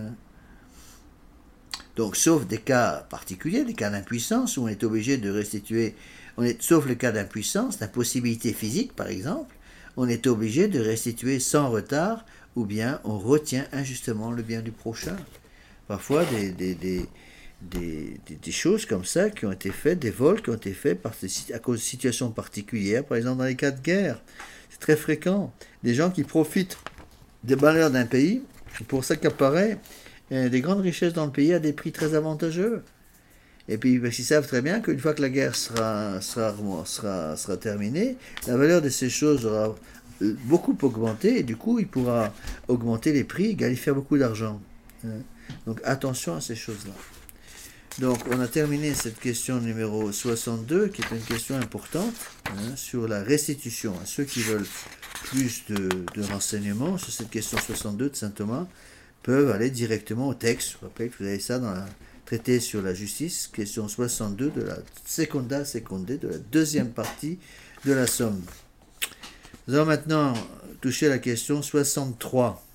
Donc, sauf des cas particuliers, des cas d'impuissance, où on est obligé de restituer, sauf le cas d'impuissance, d'impossibilité physique par exemple, on est obligé de restituer sans retard, ou bien on retient injustement le bien du prochain. Parfois des choses comme ça qui ont été faites, des vols qui ont été faits à cause de situations particulières, par exemple dans les cas de guerre. C'est très fréquent. Des gens qui profitent des malheurs d'un pays pour s'accaparer des grandes richesses dans le pays à des prix très avantageux. Et puis parce qu'ils savent très bien qu'une fois que la guerre sera terminée, la valeur de ces choses aura beaucoup augmenté et du coup il pourra augmenter les prix et faire beaucoup d'argent. Donc attention à ces choses-là. Donc on a terminé cette question numéro 62 qui est une question importante sur la restitution. À ceux qui veulent plus de renseignements sur cette question 62 de saint Thomas peuvent aller directement au texte. Je rappelle que vous avez ça dans la traité sur la justice, question 62 de la seconda secunde, de la deuxième partie de la somme. Nous allons maintenant toucher à la question 63.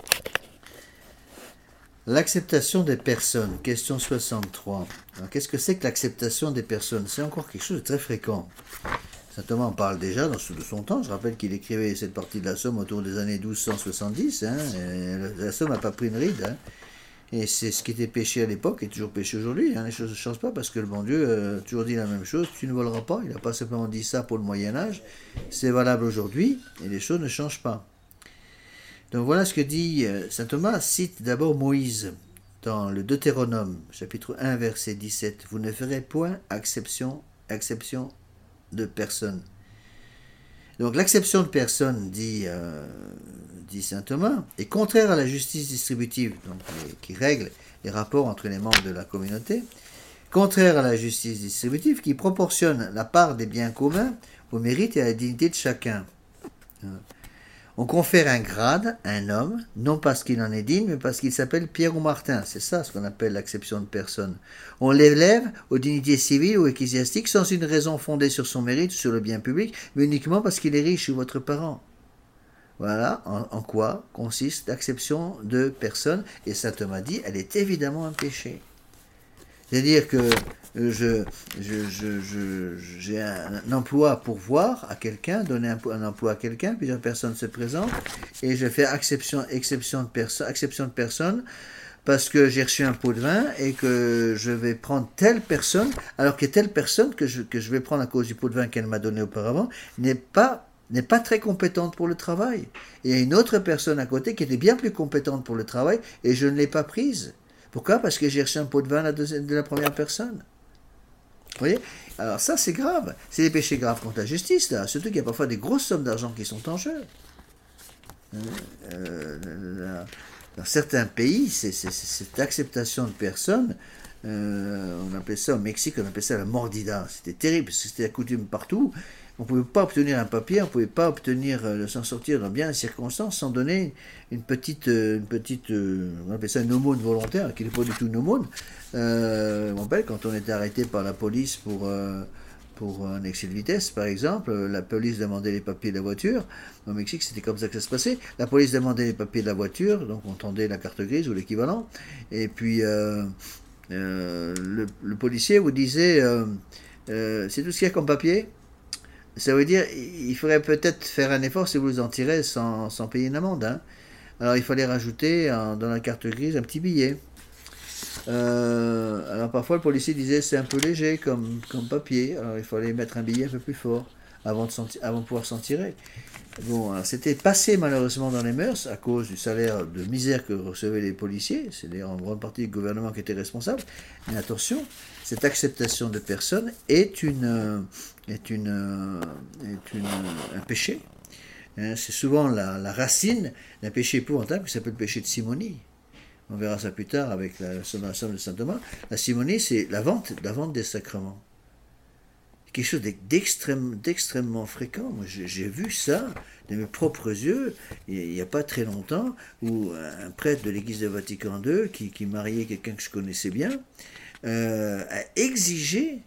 L'acceptation des personnes, question 63. Alors, qu'est-ce que c'est que l'acceptation des personnes? C'est encore quelque chose de très fréquent. Saint Thomas en parle déjà de son temps. Je rappelle qu'il écrivait cette partie de la somme autour des années 1270. La somme n'a pas pris une ride. Et c'est ce qui était péché à l'époque et toujours péché aujourd'hui. Les choses ne changent pas parce que le bon Dieu a toujours dit la même chose. Tu ne voleras pas. Il n'a pas simplement dit ça pour le Moyen-Âge. C'est valable aujourd'hui et les choses ne changent pas. Donc voilà ce que dit saint Thomas. Cite d'abord Moïse dans le Deutéronome, chapitre 1, verset 17. Vous ne ferez point exception de personne. Donc l'acception de personne, dit saint Thomas, est contraire à la justice distributive, donc qui règle les rapports entre les membres de la communauté, contraire à la justice distributive qui proportionne la part des biens communs au mérite et à la dignité de chacun. On confère un grade à un homme, non parce qu'il en est digne, mais parce qu'il s'appelle Pierre ou Martin. C'est ça ce qu'on appelle l'acception de personne. On l'élève aux dignités civiles ou ecclésiastiques sans une raison fondée sur son mérite ou sur le bien public, mais uniquement parce qu'il est riche ou votre parent. Voilà en quoi consiste l'acception de personne. Et saint Thomas dit, elle est évidemment un péché. C'est-à-dire que j'ai un emploi à pourvoir à quelqu'un, donner un emploi à quelqu'un, plusieurs personnes se présentent, et je fais exception de personne parce que j'ai reçu un pot de vin et que je vais prendre telle personne, alors que telle personne que je vais prendre à cause du pot de vin qu'elle m'a donné auparavant n'est pas très compétente pour le travail. Et il y a une autre personne à côté qui était bien plus compétente pour le travail et je ne l'ai pas prise. Pourquoi? Parce que j'ai reçu un pot de vin de la première personne. Vous voyez? Alors ça, c'est grave. C'est des péchés graves contre la justice, là. Surtout qu'il y a parfois des grosses sommes d'argent qui sont en jeu. Dans certains pays, cette acceptation de personnes, on appelait ça au Mexique, on appelait ça la mordida. C'était terrible, parce que c'était la coutume partout. On ne pouvait pas obtenir un papier, on ne pouvait pas obtenir de s'en sortir dans bien des circonstances sans donner une petite on appelait ça une aumône volontaire, qui n'est pas du tout une aumône. Je me rappelle quand on était arrêté par la police pour un excès de vitesse, par exemple, la police demandait les papiers de la voiture. Au Mexique, c'était comme ça que ça se passait. La police demandait les papiers de la voiture, donc on tendait la carte grise ou l'équivalent. Et puis, le policier vous disait, c'est tout ce qu'il y a comme papier. Ça veut dire, il faudrait peut-être faire un effort si vous vous en tirez sans payer une amende. Hein. Alors, il fallait rajouter dans la carte grise un petit billet. Alors parfois le policier disait c'est un peu léger comme papier, alors il fallait mettre un billet un peu plus fort avant de pouvoir s'en tirer. Bon, alors c'était passé malheureusement dans les mœurs à cause du salaire de misère que recevaient les policiers, c'est d'ailleurs en grande partie le gouvernement qui était responsable. Mais attention, cette acceptation de personne est un péché. Hein, c'est souvent la racine d'un péché épouvantable qui s'appelle le péché de simonie. On verra ça plus tard avec la somme de saint Thomas. La simonie, c'est la vente des sacrements. Quelque chose d'extrêmement fréquent. Moi, j'ai vu ça de mes propres yeux, il n'y a pas très longtemps, où un prêtre de l'église de Vatican II, qui mariait quelqu'un que je connaissais bien, a exigé,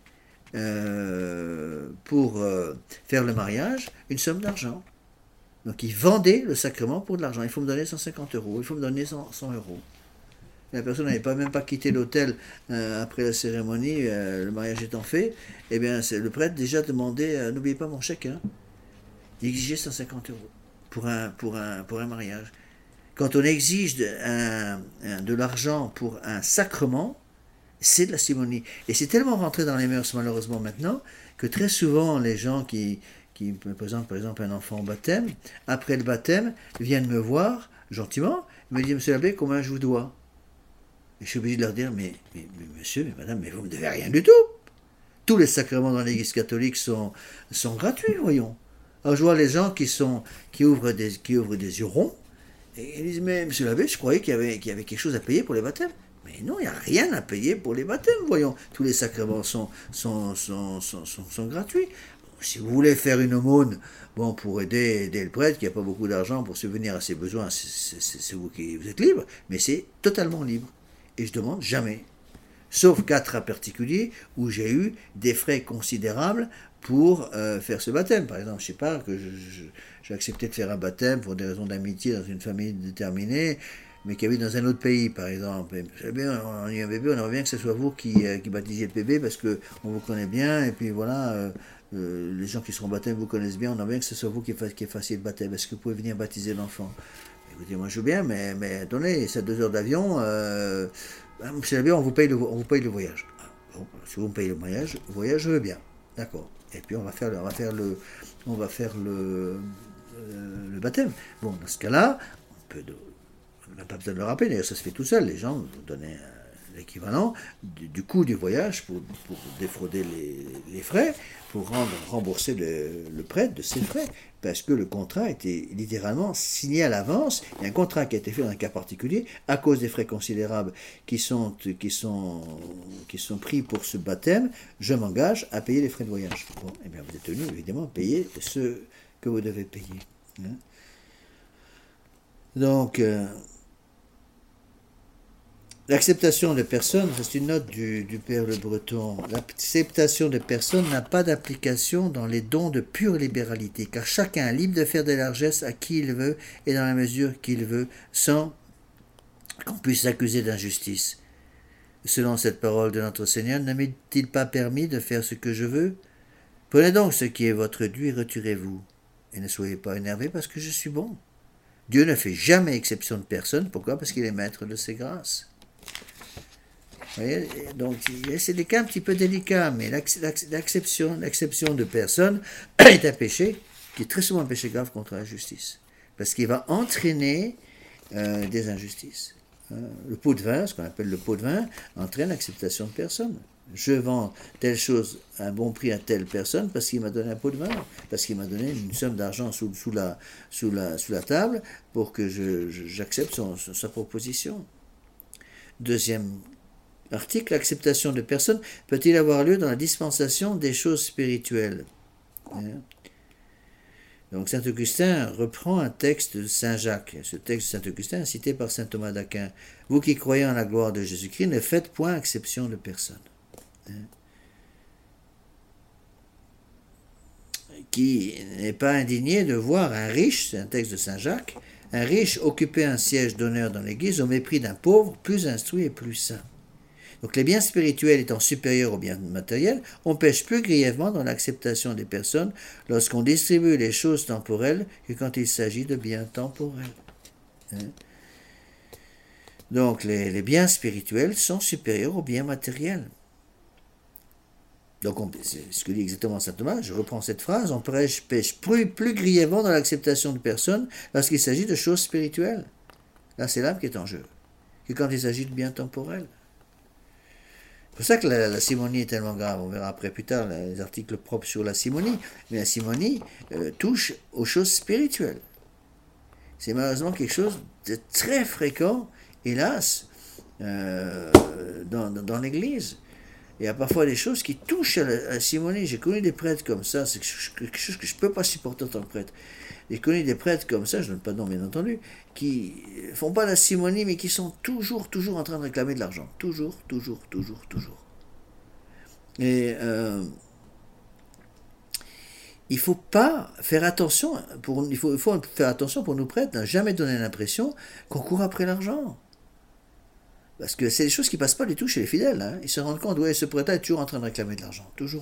pour faire le mariage, une somme d'argent. Donc, il vendait le sacrement pour de l'argent. Il faut me donner 150 euros, il faut me donner 100 euros. La personne n'avait même pas quitté l'hôtel après la cérémonie, le mariage étant fait. Eh bien, le prêtre déjà demandait, n'oubliez pas mon chèque, hein. Il exigeait 150 euros pour un mariage. Quand on exige de l'argent pour un sacrement, c'est de la simonie. Et c'est tellement rentré dans les mœurs, malheureusement, maintenant, que très souvent, les gens qui me présentent, par exemple, un enfant au baptême, après le baptême, viennent me voir, gentiment, me disent, monsieur l'abbé, combien je vous dois? Et je suis obligé de leur dire, mais monsieur, mais madame, mais vous ne me devez rien du tout. Tous les sacrements dans l'église catholique sont gratuits, voyons. Alors je vois les gens qui ouvrent des yeux ronds, et ils disent, mais monsieur l'abbé, je croyais qu'il y avait quelque chose à payer pour les baptêmes. Mais non, il n'y a rien à payer pour les baptêmes, voyons. Tous les sacrements sont gratuits. Bon, si vous voulez faire une aumône, bon, pour aider le prêtre qui n'a pas beaucoup d'argent pour subvenir à ses besoins, c'est vous vous êtes libre, mais c'est totalement libre. Et je demande jamais. Sauf cas très particuliers où j'ai eu des frais considérables pour faire ce baptême. Par exemple, je ne sais pas, que j'ai accepté de faire un baptême pour des raisons d'amitié dans une famille déterminée, mais qui habite dans un autre pays, par exemple. Et, on a eu un bébé, on aimerait bien que ce soit vous qui baptisiez le bébé parce qu'on vous connaît bien, et puis voilà, les gens qui seront baptêmes vous connaissent bien, on aimerait bien que ce soit vous qui fassiez le baptême. Est-ce que vous pouvez venir baptiser l'enfant? Écoutez, moi je veux bien, mais attendez, c'est 2 heures d'avion, monsieur l'abbé, on vous paye le voyage. Ah, bon, si vous me payez le voyage, je veux bien. D'accord. Et puis on va faire le baptême. Bon, dans ce cas-là, on n'a pas besoin de le rappeler, d'ailleurs ça se fait tout seul, les gens vous donnent l'équivalent du coût du voyage pour défrauder les frais, pour rembourser le prêtre de ses frais, parce que le contrat était littéralement signé à l'avance, et un contrat qui a été fait dans un cas particulier, à cause des frais considérables qui sont pris pour ce baptême, je m'engage à payer les frais de voyage. Bon, et bien vous êtes tenu évidemment à payer ce que vous devez payer. Hein. Donc, l'acceptation de personnes, c'est une note du Père Le Breton, l'acceptation de personnes n'a pas d'application dans les dons de pure libéralité, car chacun est libre de faire des largesses à qui il veut et dans la mesure qu'il veut, sans qu'on puisse s'accuser d'injustice. Selon cette parole de notre Seigneur, ne m'est-il pas permis de faire ce que je veux? Prenez donc ce qui est votre dû et retirez-vous, et ne soyez pas énervés parce que je suis bon. Dieu ne fait jamais exception de personne, pourquoi? Parce qu'il est maître de ses grâces. Vous voyez, donc, c'est des cas un petit peu délicats, mais l'acception de personne est un péché qui est très souvent un péché grave contre la justice. Parce qu'il va entraîner des injustices. Le pot de vin, ce qu'on appelle le pot de vin, entraîne l'acceptation de personne. Je vends telle chose à un bon prix à telle personne parce qu'il m'a donné un pot de vin, parce qu'il m'a donné une somme d'argent sous la table pour que j'accepte sa proposition. Deuxième article, l'acceptation de personne peut-il avoir lieu dans la dispensation des choses spirituelles. Donc saint Augustin reprend un texte de saint Jacques. Ce texte de saint Augustin est cité par saint Thomas d'Aquin. Vous qui croyez en la gloire de Jésus-Christ, ne faites point exception de personne. Qui n'est pas indigné de voir un riche, c'est un texte de saint Jacques, un riche occuper un siège d'honneur dans l'Église au mépris d'un pauvre, plus instruit et plus saint. Donc les biens spirituels étant supérieurs aux biens matériels, on pêche plus grièvement dans l'acceptation des personnes lorsqu'on distribue les choses temporelles que quand il s'agit de biens temporels. Donc les biens spirituels sont supérieurs aux biens matériels. Donc c'est ce que dit exactement saint Thomas, je reprends cette phrase, on pêche plus grièvement dans l'acceptation de personnes lorsqu'il s'agit de choses spirituelles. Là c'est l'âme qui est en jeu, que quand il s'agit de biens temporels. C'est pour ça que la simonie est tellement grave. On verra après plus tard les articles propres sur la simonie. Mais la simonie touche aux choses spirituelles. C'est malheureusement quelque chose de très fréquent, hélas, dans l'Église. Il y a parfois des choses qui touchent à la simonie. J'ai connu des prêtres comme ça. C'est quelque chose que je ne peux pas supporter en tant que prêtre. J'ai connu des prêtres comme ça, je ne donne pas de nom bien entendu, qui ne font pas la simonie, mais qui sont toujours en train de réclamer de l'argent. Toujours. Et il faut pas faire attention, il faut faire attention pour nous prêtres, ne jamais donner l'impression qu'on court après l'argent. Parce que c'est des choses qui ne passent pas du tout chez les fidèles. Hein. Ils se rendent compte, ouais, ce prêtre est toujours en train de réclamer de l'argent. Toujours.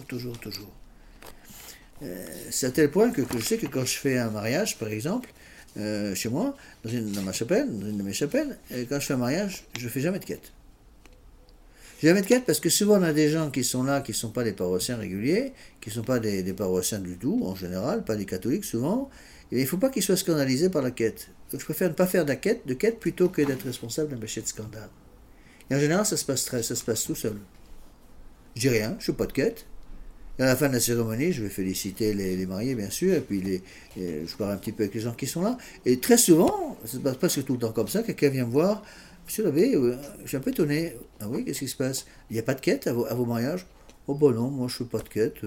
C'est à tel point que je sais que quand je fais un mariage, par exemple, chez moi, dans une de mes chapelles, quand je fais un mariage, je ne fais jamais de quête. Jamais de quête parce que souvent on a des gens qui sont là, qui ne sont pas des paroissiens réguliers, qui ne sont pas des paroissiens du tout, en général, pas des catholiques souvent, et il ne faut pas qu'ils soient scandalisés par la quête. Donc je préfère ne pas faire de quête plutôt que d'être responsable d'un péché de scandale. Et en général, ça se passe tout seul. Je dis rien, je ne fais pas de quête. Et à la fin de la cérémonie, je vais féliciter les mariés, bien sûr, et puis je parle un petit peu avec les gens qui sont là. Et très souvent, ça se passe presque tout le temps comme ça, quelqu'un vient me voir, Monsieur l'abbé, je suis un peu étonné. Ah oui, qu'est-ce qui se passe? Il n'y a pas de quête à vos mariages? Oh ben non, moi je ne fais pas de quête.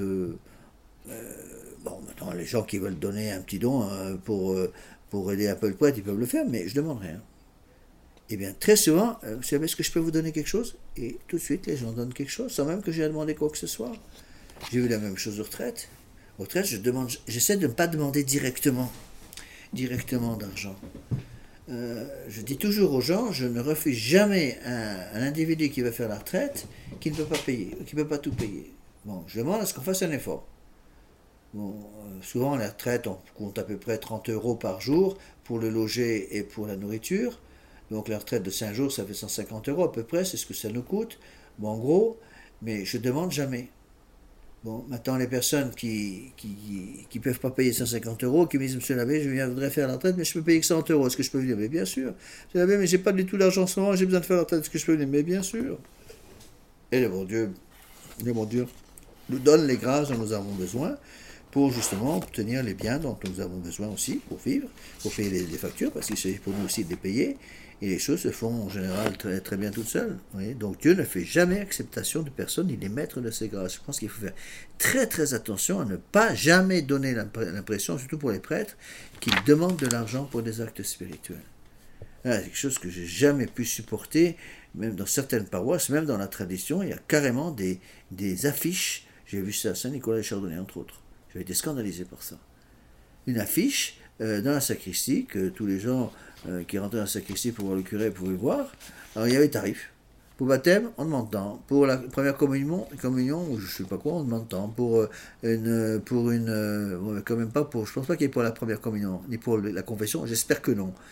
Bon, maintenant, les gens qui veulent donner un petit don pour aider un peu le prêtre, ils peuvent le faire, mais je ne demande rien. Eh bien, très souvent, monsieur l'abbé, est-ce que je peux vous donner quelque chose? Et tout de suite, les gens donnent quelque chose, sans même que j'ai à demander quoi que ce soit. J'ai vu la même chose aux retraites. Aux retraites, j'essaie de ne pas demander directement d'argent. Je dis toujours aux gens, je ne refuse jamais un individu qui va faire la retraite, qui ne peut pas payer, qui ne peut pas tout payer. Bon, je demande à ce qu'on fasse un effort. Bon, souvent, la retraite, on compte à peu près 30 € par jour pour le loger et pour la nourriture. Donc la retraite de 5 jours, ça fait 150 € à peu près, c'est ce que ça nous coûte. Bon, en gros, mais je ne demande jamais. Bon, maintenant, les personnes qui peuvent pas payer 150 €, qui me disent, monsieur l'abbé, je voudrais faire la retraite, mais je peux payer que 100 €, est-ce que je peux venir? Mais bien sûr. Monsieur l'abbé, mais j'ai pas du tout d'argent en ce moment, j'ai besoin de faire la retraite, est-ce que je peux venir? Mais bien sûr. Et le bon Dieu nous donne les grâces dont nous avons besoin pour justement obtenir les biens dont nous avons besoin aussi pour vivre, pour payer les factures, parce qu'il s'agit pour nous aussi de les payer. Et les choses se font en général très, très bien toutes seules. Voyez. Donc Dieu ne fait jamais acceptation de personne, il est maître de ses grâces. Je pense qu'il faut faire très très attention à ne pas jamais donner l'impression, surtout pour les prêtres, qu'ils demandent de l'argent pour des actes spirituels. C'est quelque chose que j'ai jamais pu supporter, même dans certaines paroisses, même dans la tradition, il y a carrément des affiches. J'ai vu ça à Saint-Nicolas-les-Chardonnays, entre autres. J'ai été scandalisé par ça. Une affiche dans la sacristie que tous les gens qui rentraient dans la sacristie pour voir le curé pouvaient voir. Alors il y avait des tarifs. Pour baptême, on demande tant. Pour la première communion ou je sais pas quoi, on demande tant. Je pense pas qu'il y ait pour la première communion, ni pour la confession, j'espère que non.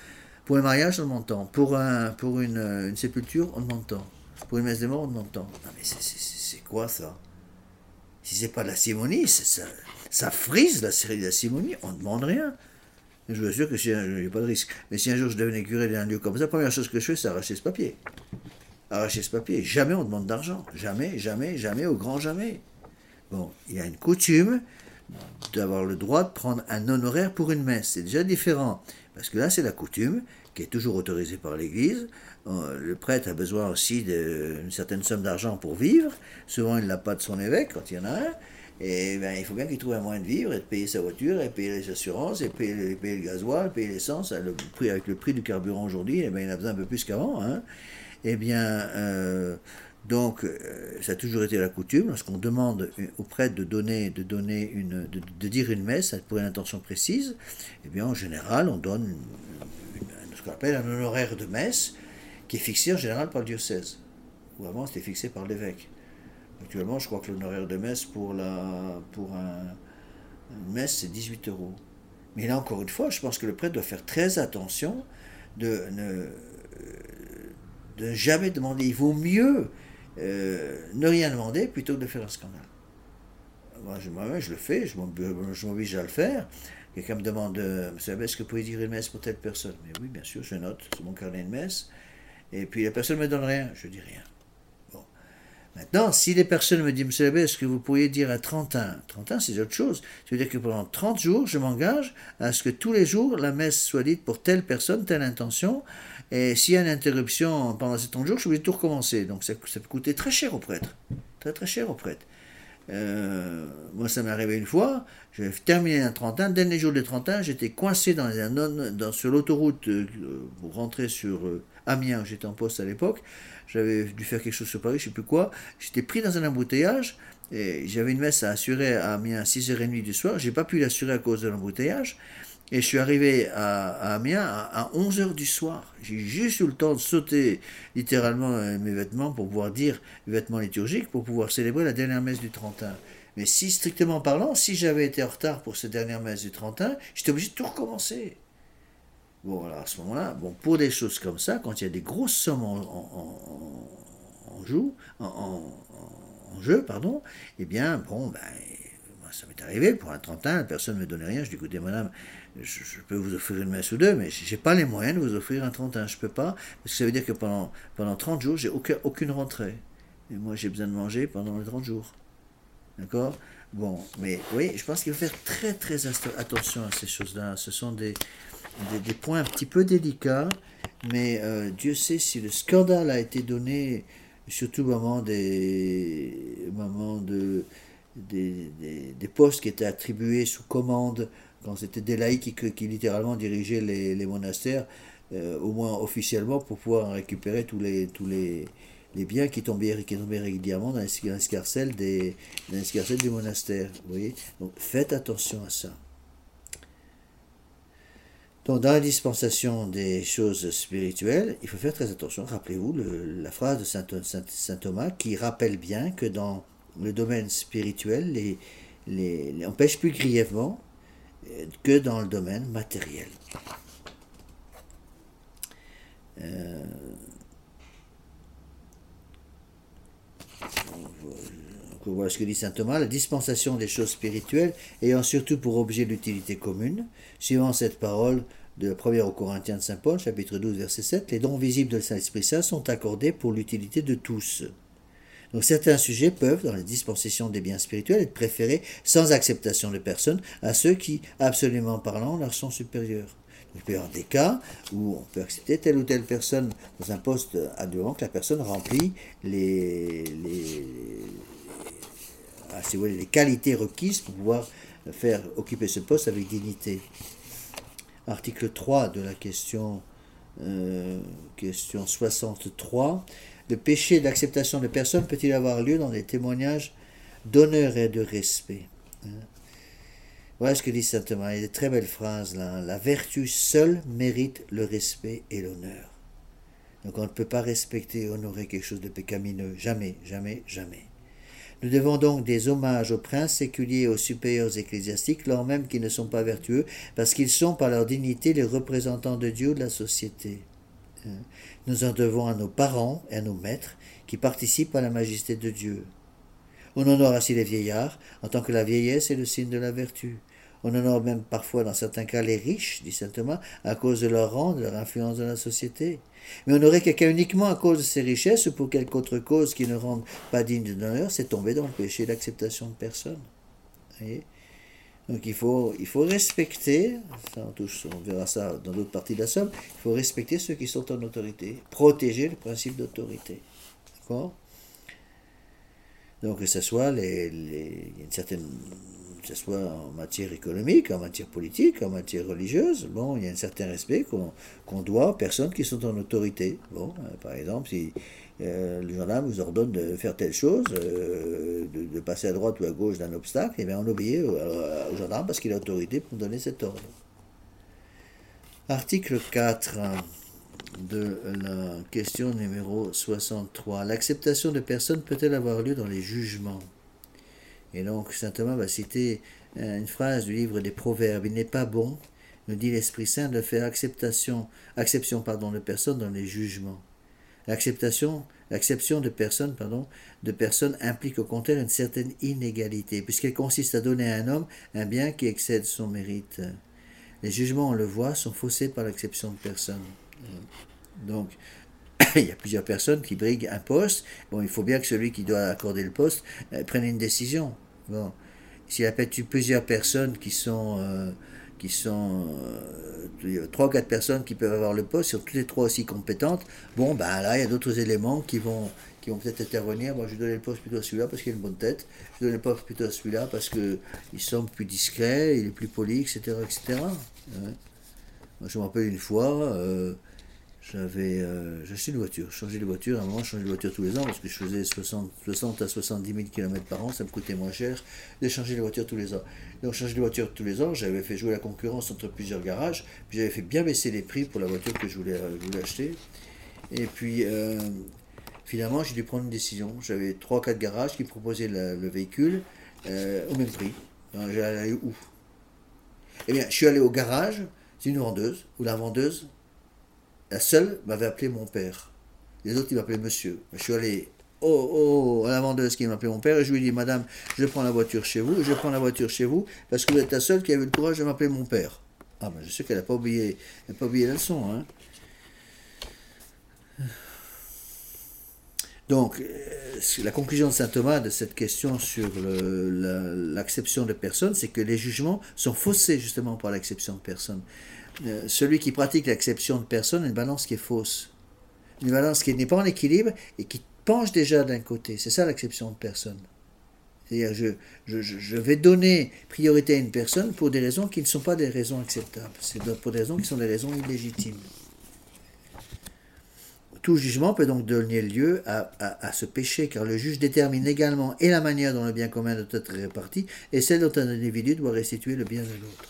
Pour un mariage, on demande tant. Pour une sépulture, on demande tant. Pour une messe des morts, on demande tant. Non, mais c'est quoi ça? Si c'est pas de la simonie, ça frise la série de la simonie, on ne demande rien. Je vous assure que il n'y a pas de risque. Mais si un jour je devenais curé d'un lieu comme ça, la première chose que je fais, c'est arracher ce papier. Arracher ce papier. Jamais on demande d'argent. Jamais, jamais, jamais, au grand jamais. Bon, il y a une coutume d'avoir le droit de prendre un honoraire pour une messe. C'est déjà différent. Parce que là, c'est la coutume qui est toujours autorisée par l'Église. Le prêtre a besoin aussi d'une certaine somme d'argent pour vivre. Souvent, il ne l'a pas de son évêque quand il y en a un. Et ben, il faut bien qu'il trouve un moyen de vivre et de payer sa voiture, et payer les assurances, et payer le gasoil, payer l'essence. Avec le prix du carburant aujourd'hui, eh ben, il en a besoin un peu plus qu'avant. Hein. Eh bien, donc, ça a toujours été la coutume, lorsqu'on demande au prêtre de dire une messe pour une intention précise, eh bien, en général, on donne ce qu'on appelle un honoraire de messe, qui est fixé en général par le diocèse. Ou avant, c'était fixé par l'évêque. Actuellement, je crois que l'honoraire de messe pour une messe, c'est 18 euros. Mais là, encore une fois, je pense que le prêtre doit faire très attention de ne jamais demander. Il vaut mieux ne rien demander plutôt que de faire un scandale. Moi-même, je le fais, je m'oblige à le faire. Quelqu'un me demande, est-ce que vous pouvez dire une messe pour telle personne? Mais oui, bien sûr, je note sur mon carnet de messe. Et puis la personne ne me donne rien, je dis rien. Bon. Maintenant, si les personnes me disent, monsieur l'abbé, est-ce que vous pourriez dire à 31? 31, c'est autre chose. Ça veut dire que pendant 30 jours, je m'engage à ce que tous les jours, la messe soit dite pour telle personne, telle intention. Et s'il y a une interruption pendant ces 30 jours, je suis obligé de tout recommencer. Donc ça peut coûter très cher au prêtre. Très très cher au prêtre. Moi, ça m'est arrivé une fois, j'ai terminé un 31, dernier jour de 31, j'étais coincé sur l'autoroute pour rentrer sur Amiens, où j'étais en poste à l'époque. J'avais dû faire quelque chose sur Paris, je ne sais plus quoi. J'étais pris dans un embouteillage, et j'avais une messe à assurer à Amiens à 6h30 du soir. J'ai pas pu l'assurer à cause de l'embouteillage. Et je suis arrivé à Amiens à 11h du soir. J'ai juste eu le temps de sauter littéralement mes vêtements pour pouvoir dire, les vêtements liturgiques, pour pouvoir célébrer la dernière messe du 31. Mais si, strictement parlant, si j'avais été en retard pour cette dernière messe du 31, j'étais obligé de tout recommencer. Bon, alors à ce moment-là, bon, pour des choses comme ça, quand il y a des grosses sommes en jeu, pardon, eh bien, bon, ben, ça m'est arrivé, pour un 31, personne ne me donnait rien. Je dis, écoutez, madame, je peux vous offrir une messe ou deux, mais je n'ai pas les moyens de vous offrir un 31. Je ne peux pas, parce que ça veut dire que pendant 30 jours, j'ai aucune rentrée. Et moi, j'ai besoin de manger pendant les 30 jours. D'accord? Bon, mais oui, je pense qu'il faut faire très très attention à ces choses-là. Ce sont des points un petit peu délicats, mais Dieu sait si le scandale a été donné, surtout au moment des postes qui étaient attribués sous commande, quand c'était des laïcs qui littéralement dirigeaient les monastères, au moins officiellement, pour pouvoir récupérer tous les biens qui tombaient régulièrement dans les escarcelles du monastère. Vous voyez. Donc faites attention à ça. Donc dans la dispensation des choses spirituelles, il faut faire très attention. Rappelez-vous la phrase de saint Thomas qui rappelle bien que dans le domaine spirituel, on pêche plus grièvement que dans le domaine matériel. Voilà ce que dit saint Thomas: la dispensation des choses spirituelles ayant surtout pour objet l'utilité commune. Suivant cette parole de la première aux Corinthiens de saint Paul, chapitre 12, verset 7, les dons visibles de Saint-Esprit Saint sont accordés pour l'utilité de tous. Donc certains sujets peuvent, dans la dispensation des biens spirituels, être préférés sans acceptation de personne à ceux qui, absolument parlant, leur sont supérieurs. Il peut y avoir des cas où on peut accepter telle ou telle personne dans un poste adhérent que la personne remplit les qualités requises pour pouvoir faire occuper ce poste avec dignité. Article 3 de la question 63. Le péché d'acceptation de personnes peut-il avoir lieu dans des témoignages d'honneur et de respect? Voilà ce que dit saint Thomas. Il y a de très belles phrases là. La vertu seule mérite le respect et l'honneur. Donc on ne peut pas respecter et honorer quelque chose de pécamineux. Jamais, jamais, jamais. Nous devons donc des hommages aux princes séculiers et aux supérieurs ecclésiastiques, lors même qu'ils ne sont pas vertueux, parce qu'ils sont par leur dignité les représentants de Dieu ou de la société. Nous en devons à nos parents et à nos maîtres, qui participent à la majesté de Dieu. On honore ainsi les vieillards, en tant que la vieillesse est le signe de la vertu. On honore même parfois, dans certains cas, les riches, dit saint Thomas, à cause de leur rang, de leur influence dans la société. Mais honorer quelqu'un uniquement à cause de ses richesses ou pour quelque autre cause qui ne rende pas digne d'honneur, c'est tomber dans le péché d'acceptation de personne. Voyez. Donc il faut respecter, ça on verra ça dans d'autres parties de la somme, il faut respecter ceux qui sont en autorité, protéger le principe d'autorité. D'accord ? Donc que ce soit une certaine, que ce soit en matière économique, en matière politique, en matière religieuse, bon, il y a un certain respect qu'on doit aux personnes qui sont en autorité. Bon, par exemple, si le gendarme vous ordonne de faire telle chose, de passer à droite ou à gauche d'un obstacle, eh bien on obéit au gendarme parce qu'il a autorité pour donner cet ordre. Article 4 de la question numéro 63. L'acceptation de personnes peut-elle avoir lieu dans les jugements? Et donc, saint Thomas va citer une phrase du livre des Proverbes. Il n'est pas bon, nous dit l'Esprit Saint, de faire acception de personnes dans les jugements. L'acception de personnes implique au contraire une certaine inégalité, puisqu'elle consiste à donner à un homme un bien qui excède son mérite. Les jugements, on le voit, sont faussés par l'acception de personnes. Donc, il y a plusieurs personnes qui briguent un poste. Bon, il faut bien que celui qui doit accorder le poste prenne une décision. Bon, s'il y a plusieurs personnes qui sont 3 ou 4 personnes qui peuvent avoir le poste, sont toutes les 3 aussi compétentes, bon, ben là, il y a d'autres éléments qui vont peut-être intervenir. Moi, je vais donner le poste plutôt à celui-là parce qu'il a une bonne tête. Je vais donner le poste plutôt à celui-là parce qu'il semble plus discret, il est plus poli, etc. etc. Ouais. Moi, je me rappelle une fois, j'avais acheté une voiture, changé de voiture. À un moment, je changeais de voiture tous les ans parce que je faisais 60 à 70 000 km par an, ça me coûtait moins cher de changer de voiture tous les ans. Donc, changer de voiture tous les ans, j'avais fait jouer la concurrence entre plusieurs garages, puis j'avais fait bien baisser les prix pour la voiture que je voulais acheter. Et puis, finalement, j'ai dû prendre une décision. J'avais 3 ou 4 garages qui proposaient le véhicule au même prix. Alors, j'allais aller où? Eh bien, je suis allé au garage, c'est une vendeuse, où la vendeuse, la seule, m'avait appelé mon père. Les autres, ils m'appelaient monsieur. Je suis allé à la vendeuse qui m'appelait mon père et je lui ai dit, madame, je prends la voiture chez vous, parce que vous êtes la seule qui avait le courage de m'appeler mon père. Ah ben, je sais qu'elle n'a pas oublié la leçon, hein. Donc, la conclusion de saint Thomas de cette question sur l'acception de personnes, c'est que les jugements sont faussés justement par l'acception de personnes. Celui qui pratique l'acception de personnes a une balance qui est fausse. Une balance qui n'est pas en équilibre et qui penche déjà d'un côté. C'est ça l'acception de personne. C'est-à-dire, je vais donner priorité à une personne pour des raisons qui ne sont pas des raisons acceptables. C'est pour des raisons qui sont des raisons illégitimes. Tout jugement peut donc donner lieu à ce péché, car le juge détermine également et la manière dont le bien commun doit être réparti, et celle dont un individu doit restituer le bien de l'autre.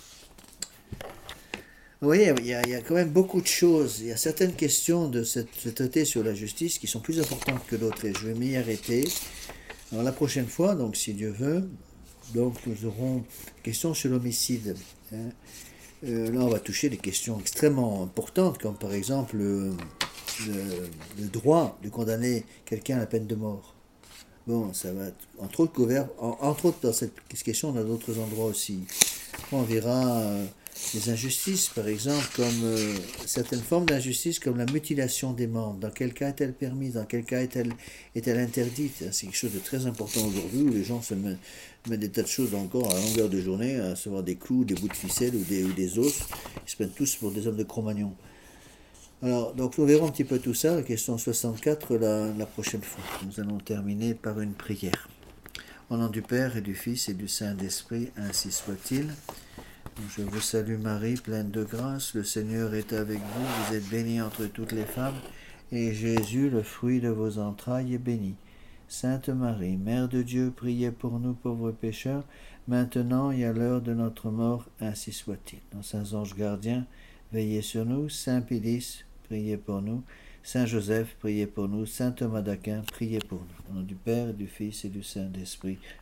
Vous voyez, il y a quand même beaucoup de choses. Il y a certaines questions de ce traité sur la justice qui sont plus importantes que d'autres, et je vais m'y arrêter. Alors la prochaine fois, donc si Dieu veut, donc nous aurons question sur l'homicide. Là, on va toucher des questions extrêmement importantes, comme par exemple le droit de condamner quelqu'un à la peine de mort. Bon, ça va être entre autres dans cette question, on a d'autres endroits aussi. On verra des injustices, par exemple, comme certaines formes d'injustice, comme la mutilation des membres. Dans quel cas est-elle permise? Dans quel cas est-elle interdite? C'est quelque chose de très important aujourd'hui, où les gens se mettent des tas de choses encore à longueur de journée, à recevoir des clous, des bouts de ficelle ou des os. Ils se prennent tous pour des hommes de Cro-Magnon. Alors, donc nous verrons un petit peu tout ça, la question 64, la prochaine fois. Nous allons terminer par une prière. Au nom du Père et du Fils et du Saint-Esprit, ainsi soit-il. Je vous salue Marie, pleine de grâce, le Seigneur est avec vous, vous êtes bénie entre toutes les femmes, et Jésus, le fruit de vos entrailles, est béni. Sainte Marie, Mère de Dieu, priez pour nous pauvres pécheurs, maintenant et à l'heure de notre mort, ainsi soit-il. Nos saints anges gardiens, veillez sur nous, Saint Pédis, priez pour nous, Saint Joseph, priez pour nous. Saint Thomas d'Aquin, priez pour nous. Au nom du Père, et du Fils et du Saint-Esprit.